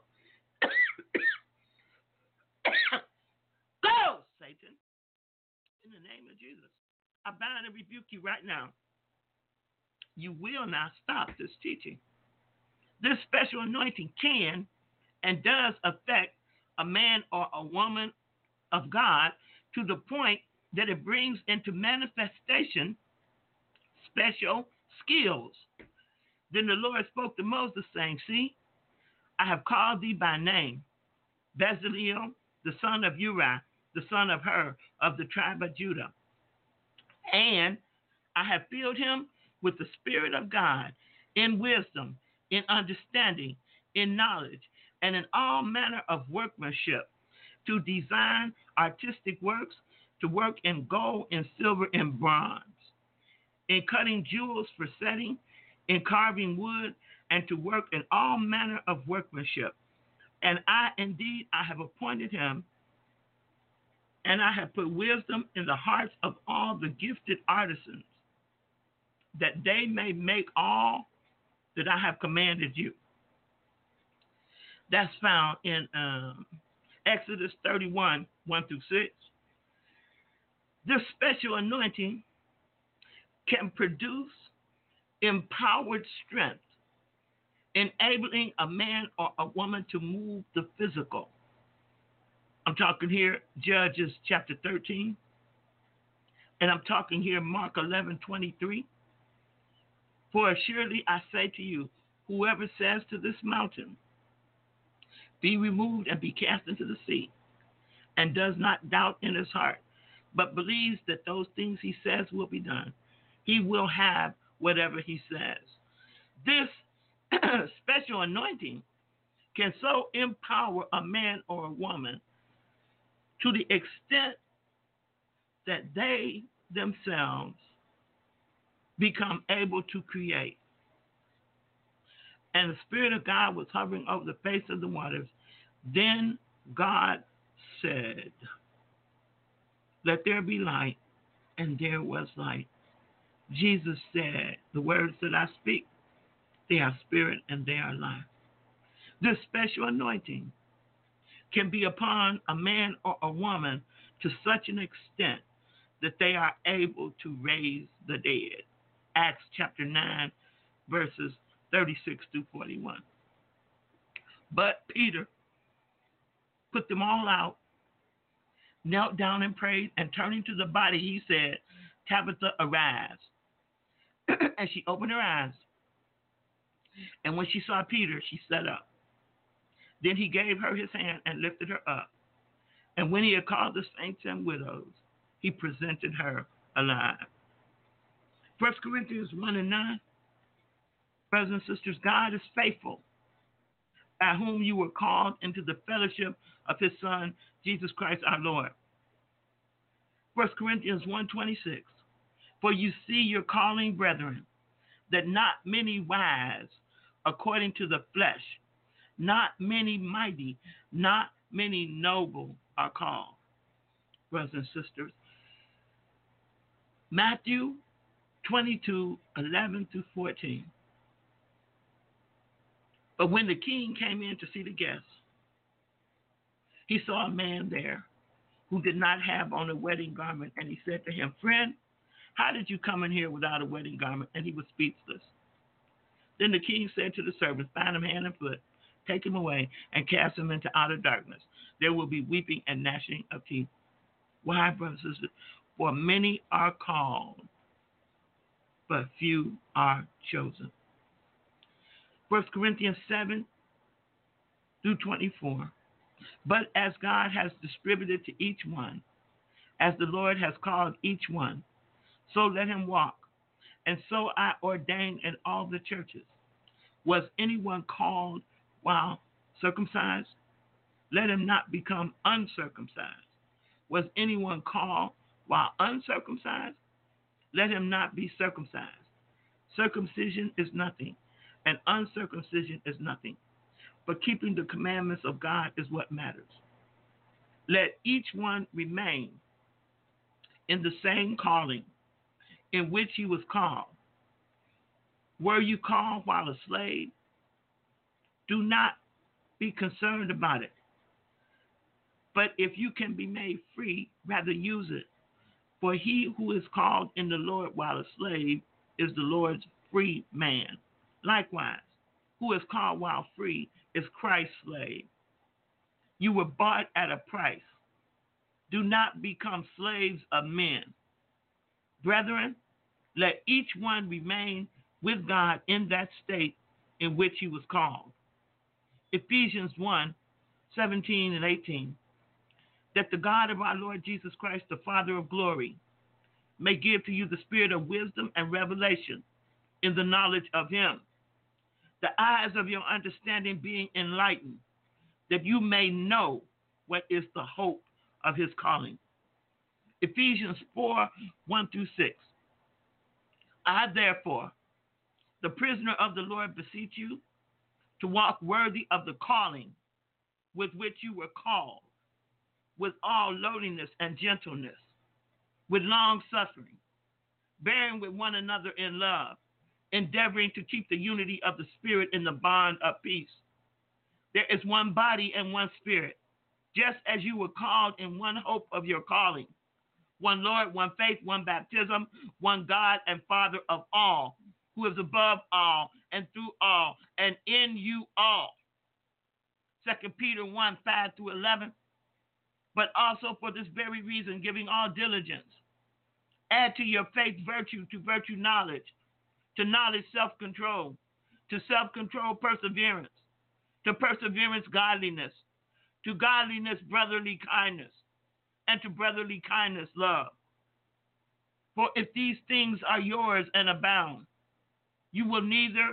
go, Satan, in the name of Jesus. I bind and rebuke you right now. You will not stop this teaching. This special anointing can and does affect a man or a woman of God to the point that it brings into manifestation special skills. Then the Lord spoke to Moses, saying, see, I have called thee by name, Bezaleel, the son of Uri, the son of Hur, of the tribe of Judah. And I have filled him with the Spirit of God, in wisdom, in understanding, in knowledge, and in all manner of workmanship, to design artistic works, to work in gold and silver and bronze, in cutting jewels for setting, in carving wood, and to work in all manner of workmanship. And I have appointed him, and I have put wisdom in the hearts of all the gifted artisans, that they may make all that I have commanded you. That's found in Exodus 31, 1 through 6. This special anointing can produce empowered strength enabling a man or a woman to move the physical. I'm talking here Judges chapter 13, and I'm talking here Mark 11:23. For assuredly I say to you, whoever says to this mountain, be removed and be cast into the sea, and does not doubt in his heart, but believes that those things he says will be done, he will have whatever he says. This special anointing can so empower a man or a woman to the extent that they themselves become able to create. And the Spirit of God was hovering over the face of the waters. Then God said, let there be light, and there was light. Jesus said, the words that I speak, they are spirit and they are life. This special anointing can be upon a man or a woman to such an extent that they are able to raise the dead. Acts chapter 9, verses 36 through 41. But Peter put them all out, knelt down and prayed, and turning to the body, he said, Tabitha, arise. And she opened her eyes. And when she saw Peter, she sat up. Then he gave her his hand and lifted her up. And when he had called the saints and widows, he presented her alive. 1 Corinthians 1:9. Brothers and sisters, God is faithful, by whom you were called into the fellowship of his Son, Jesus Christ our Lord. 1 Corinthians 1:26. For you see your calling, brethren, that not many wise according to the flesh, not many mighty, not many noble are called. Brothers and sisters, Matthew 22:11 through 14. But when the king came in to see the guests, he saw a man there who did not have on a wedding garment, and he said to him, Friend, how did you come in here without a wedding garment? And he was speechless. Then the king said to the servants, Bind him hand and foot, take him away, and cast him into outer darkness. There will be weeping and gnashing of teeth. Why, brothers and sisters? For many are called, but few are chosen. 1 Corinthians 7 through 24. But as God has distributed to each one, as the Lord has called each one, so let him walk. And so I ordain in all the churches. Was anyone called while circumcised? Let him not become uncircumcised. Was anyone called while uncircumcised? Let him not be circumcised. Circumcision is nothing, and uncircumcision is nothing, but keeping the commandments of God is what matters. Let each one remain in the same calling in which he was called. Were you called while a slave? Do not be concerned about it. But if you can be made free, rather use it. For he who is called in the Lord while a slave is the Lord's free man. Likewise, who is called while free is Christ's slave. You were bought at a price. Do not become slaves of men. Brethren, let each one remain with God in that state in which he was called. Ephesians 1:17 and 18. That the God of our Lord Jesus Christ, the Father of glory, may give to you the spirit of wisdom and revelation in the knowledge of him, the eyes of your understanding being enlightened, that you may know what is the hope of his calling. Ephesians 4:1 through 6. I, therefore, the prisoner of the Lord, beseech you to walk worthy of the calling with which you were called, with all lowliness and gentleness, with long suffering, bearing with one another in love, endeavoring to keep the unity of the Spirit in the bond of peace. There is one body and one Spirit, just as you were called in one hope of your calling, one Lord, one faith, one baptism, one God and Father of all, who is above all and through all, and in you all. 2 Peter 1, 5 through 11. But also for this very reason, giving all diligence. Add to your faith virtue, to virtue knowledge, to knowledge self-control, to self-control perseverance, to perseverance godliness, to godliness brotherly kindness, and to brotherly kindness love. For if these things are yours and abound, you will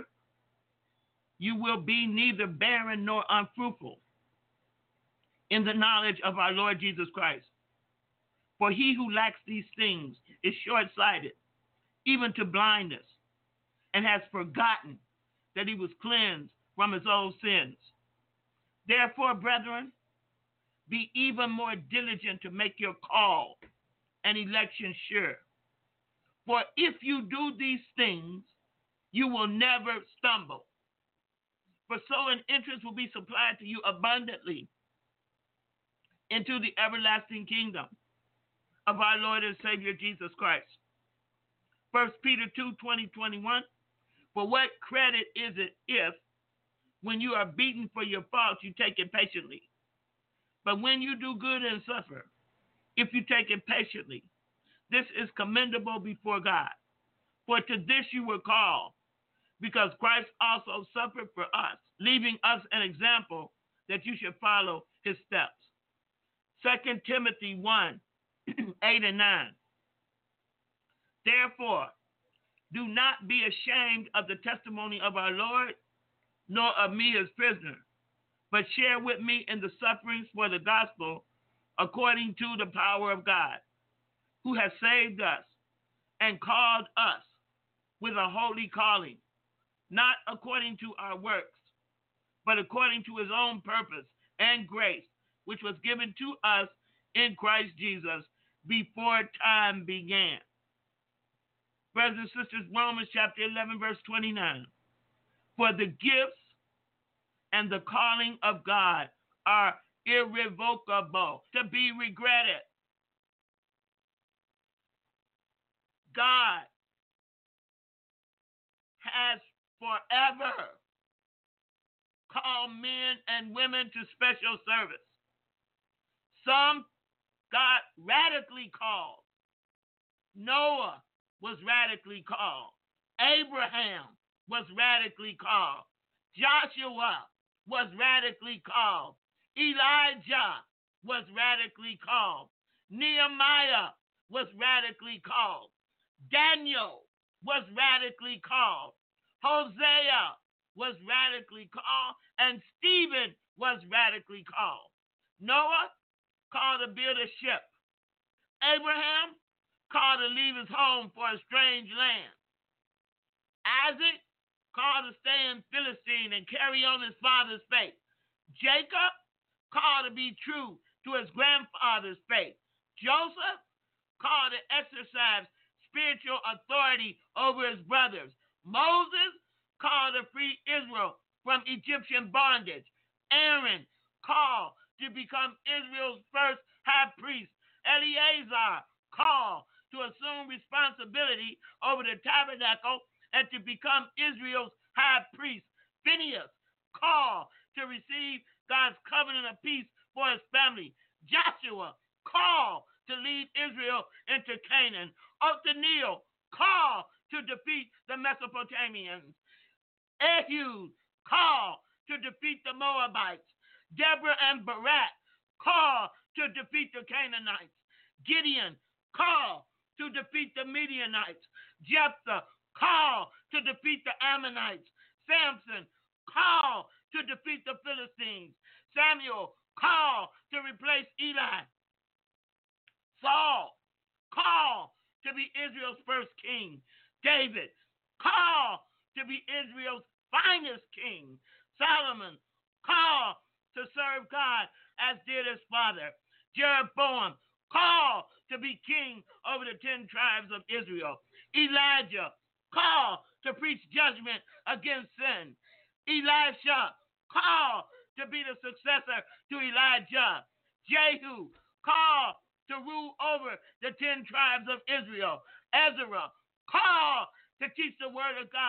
be neither barren nor unfruitful in the knowledge of our Lord Jesus Christ. For he who lacks these things is short-sighted, even to blindness, and has forgotten that he was cleansed from his old sins. Therefore, brethren, be even more diligent to make your call and election sure. For if you do these things, you will never stumble. For so an entrance will be supplied to you abundantly into the everlasting kingdom of our Lord and Savior Jesus Christ. 1 Peter 2, 20, 21. For what credit is it if, when you are beaten for your faults, you take it patiently? But when you do good and suffer, if you take it patiently, this is commendable before God. For to this you were called, because Christ also suffered for us, leaving us an example that you should follow his steps. 2 Timothy 1, 8 and 9. Therefore, do not be ashamed of the testimony of our Lord, nor of me as prisoner, but share with me in the sufferings for the gospel according to the power of God, who has saved us and called us with a holy calling, not according to our works, but according to his own purpose and grace, which was given to us in Christ Jesus before time began. Brothers and sisters, Romans chapter 11, verse 29. For the gifts and the calling of God are irrevocable, to be regretted. God has forever called men and women to special service. Some God radically called. Noah was radically called. Abraham was radically called. Joshua was radically called. Elijah was radically called. Nehemiah was radically called. Daniel was radically called. Hosea was radically called. And Stephen was radically called. Noah called to build a ship. Abraham called to leave his home for a strange land. Isaac called to stay in Philistine and carry on his father's faith. Jacob called to be true to his grandfather's faith. Joseph called to exercise spiritual authority over his brothers. Moses called to free Israel from Egyptian bondage. Aaron called to become Israel's first high priest. Eleazar called to assume responsibility over the tabernacle and to become Israel's high priest. Phinehas called to receive God's covenant of peace for his family. Joshua called to lead Israel into Canaan. Othniel called to defeat the Mesopotamians. Ehud called to defeat the Moabites. Deborah and Barak called to defeat the Canaanites. Gideon called to defeat the Midianites. Jephthah called to defeat the Ammonites. Samson called to defeat the Philistines. Samuel called to replace Eli. Saul called to be Israel's first king. David called to be Israel's finest king. Solomon called to serve God as did his father. Jeroboam called to be king over the 10 tribes of Israel. Elijah called to preach judgment against sin. Elisha called to be the successor to Elijah. Jehu called to rule over the 10 tribes of Israel. Ezra called to teach the word of God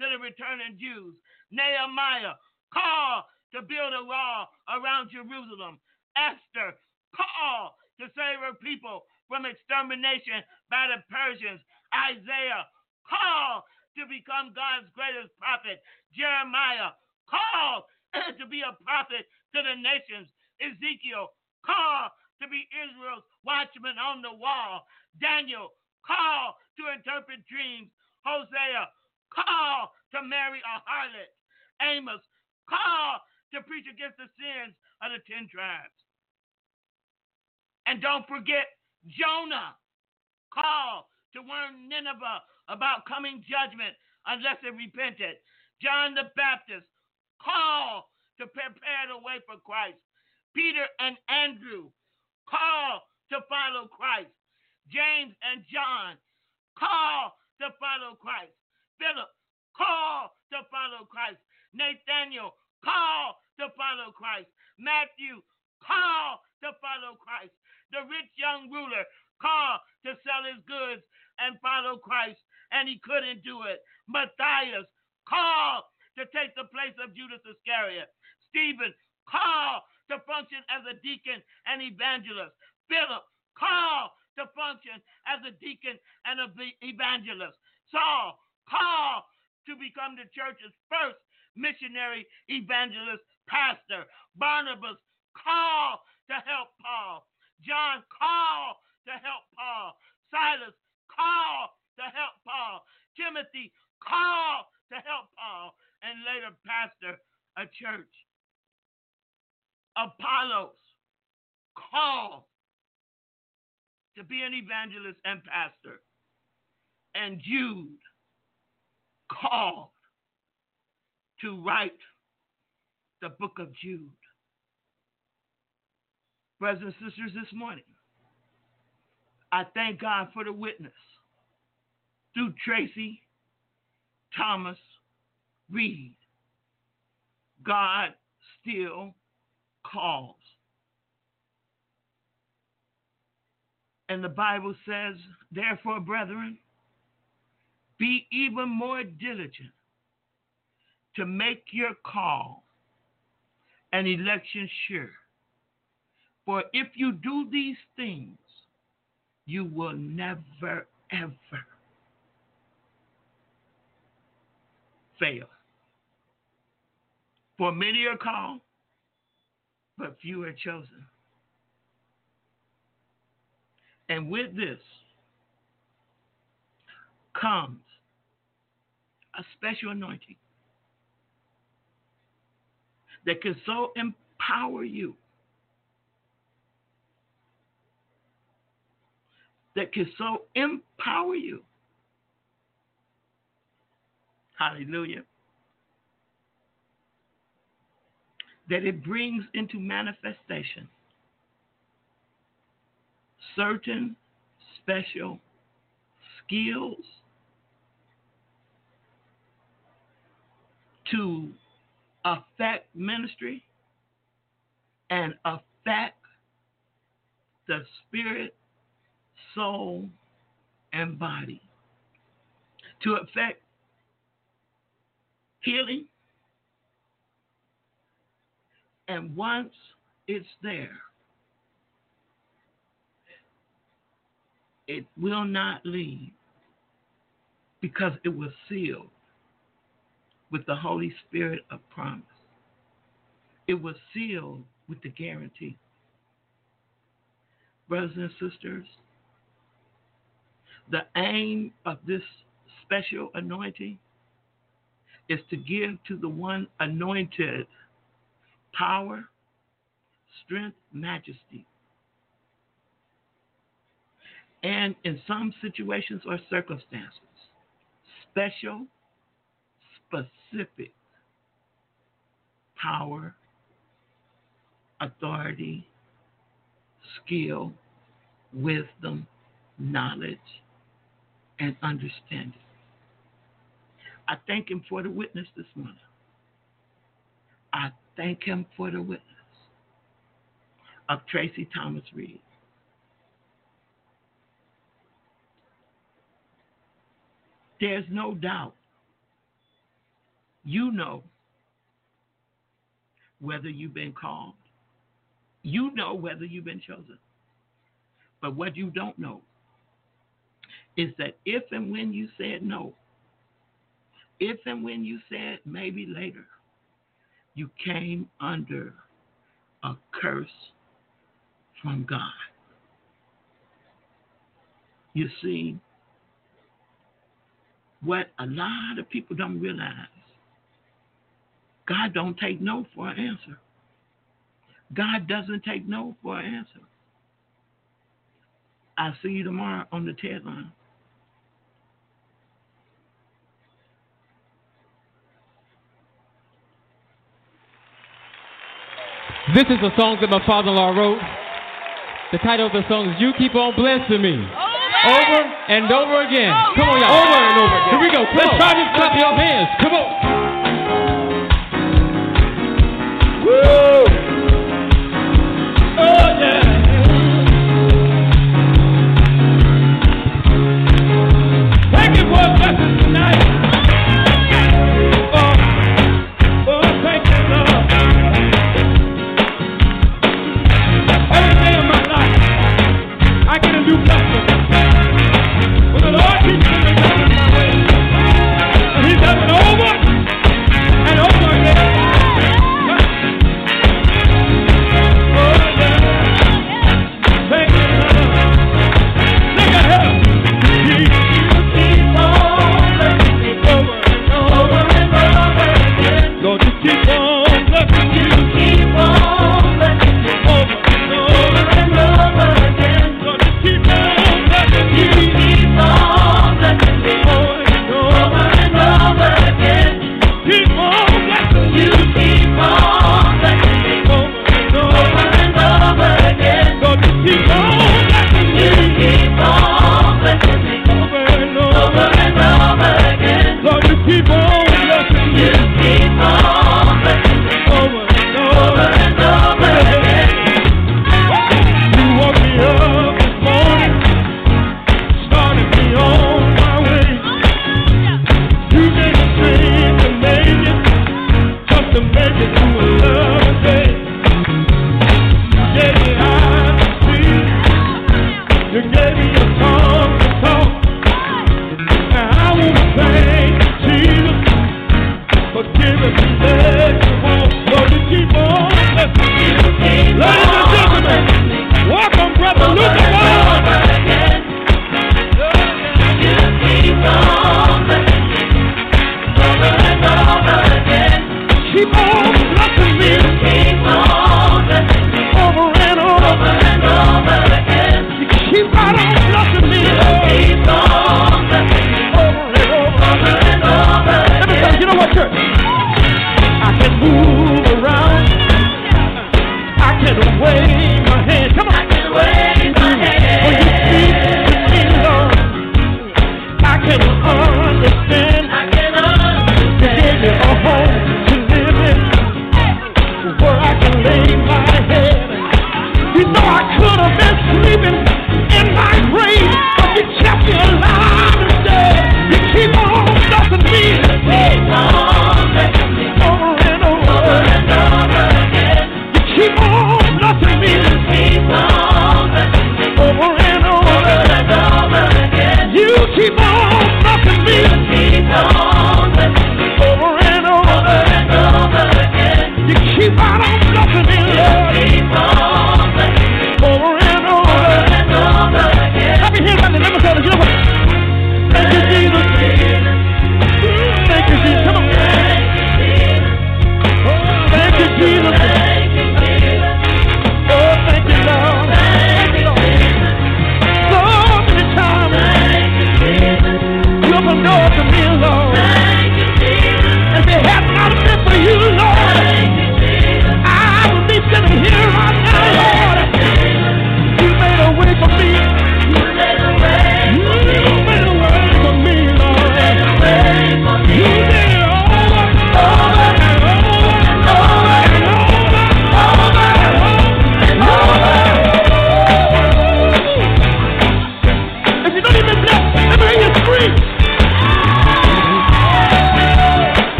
to the returning Jews. Nehemiah, call to build a wall around Jerusalem. Esther, call to save her people from extermination by the Persians. Isaiah, call to become God's greatest prophet. Jeremiah, call to be a prophet to the nations. Ezekiel, call to be Israel's watchman on the wall. Daniel, call to interpret dreams. Hosea, call to marry a harlot. Amos, call to preach against the sins of the 10 tribes. And don't forget Jonah, call to warn Nineveh about coming judgment unless it repented. John the Baptist, call to prepare the way for Christ. Peter and Andrew, call to follow Christ. James and John, call to follow Christ. Philip, call to follow Christ. Nathaniel, call to follow Christ. Matthew, call to follow Christ. The rich young ruler, called to sell his goods and follow Christ, and he couldn't do it. Matthias, called to take the place of Judas Iscariot. Stephen, called to function as a deacon and evangelist. Philip, called to function as a deacon and an evangelist. Saul, called to become the church's first missionary evangelist pastor. Barnabas, called to help Paul. John, called to help Paul. Silas, called to help Paul. Timothy, called to help Paul, and later pastor a church. Apollos, called to be an evangelist and pastor. And Jude, called to write the book of Jude. Brothers and sisters, this morning, I thank God for the witness through Tracy Thomas Reed. God still calls. And the Bible says, therefore, brethren, be even more diligent to make your call and election sure. For if you do these things, you will never, ever fail. For many are called, but few are chosen. And with this comes a special anointing that can so empower you, hallelujah, that it brings into manifestation certain special skills to affect ministry and affect the spirit, soul, and body, to affect healing. And once it's there, it will not leave, because it was sealed with the Holy Spirit of promise. It was sealed with the guarantee. Brothers and sisters, the aim of this special anointing is to give to the one anointed power, strength, majesty, and in some situations or circumstances, special, specific power, authority, skill, wisdom, knowledge, and understanding. I thank him for the witness this morning. I thank him for the witness of Tracy Thomas Reed. There's no doubt You know whether you've been called. You know whether you've been chosen. But what you don't know is that if and when you said no, if and when you said maybe later, you came under a curse from God. You see, what a lot of people don't realize, God don't take no for an answer. God doesn't take no for an answer. I'll see you tomorrow on the TED line. This is a song that my father-in-law wrote. The title of the song is You Keep On Blessing Me. Over and over again. Come on, y'all. Over and over again. Here we go. Let's try this. Clap your hands. Come on. Woo! Oh, yeah. Thank you for a blessing tonight. Oh, thank you, Lord. Every day of my life, I get a new blessing. When the Lord keeps giving blessings my way, and He does it over and over again.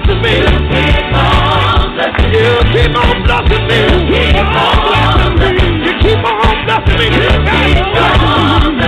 blessing me. You keep on blessing me. You keep on blessing me. You keep on blessing me.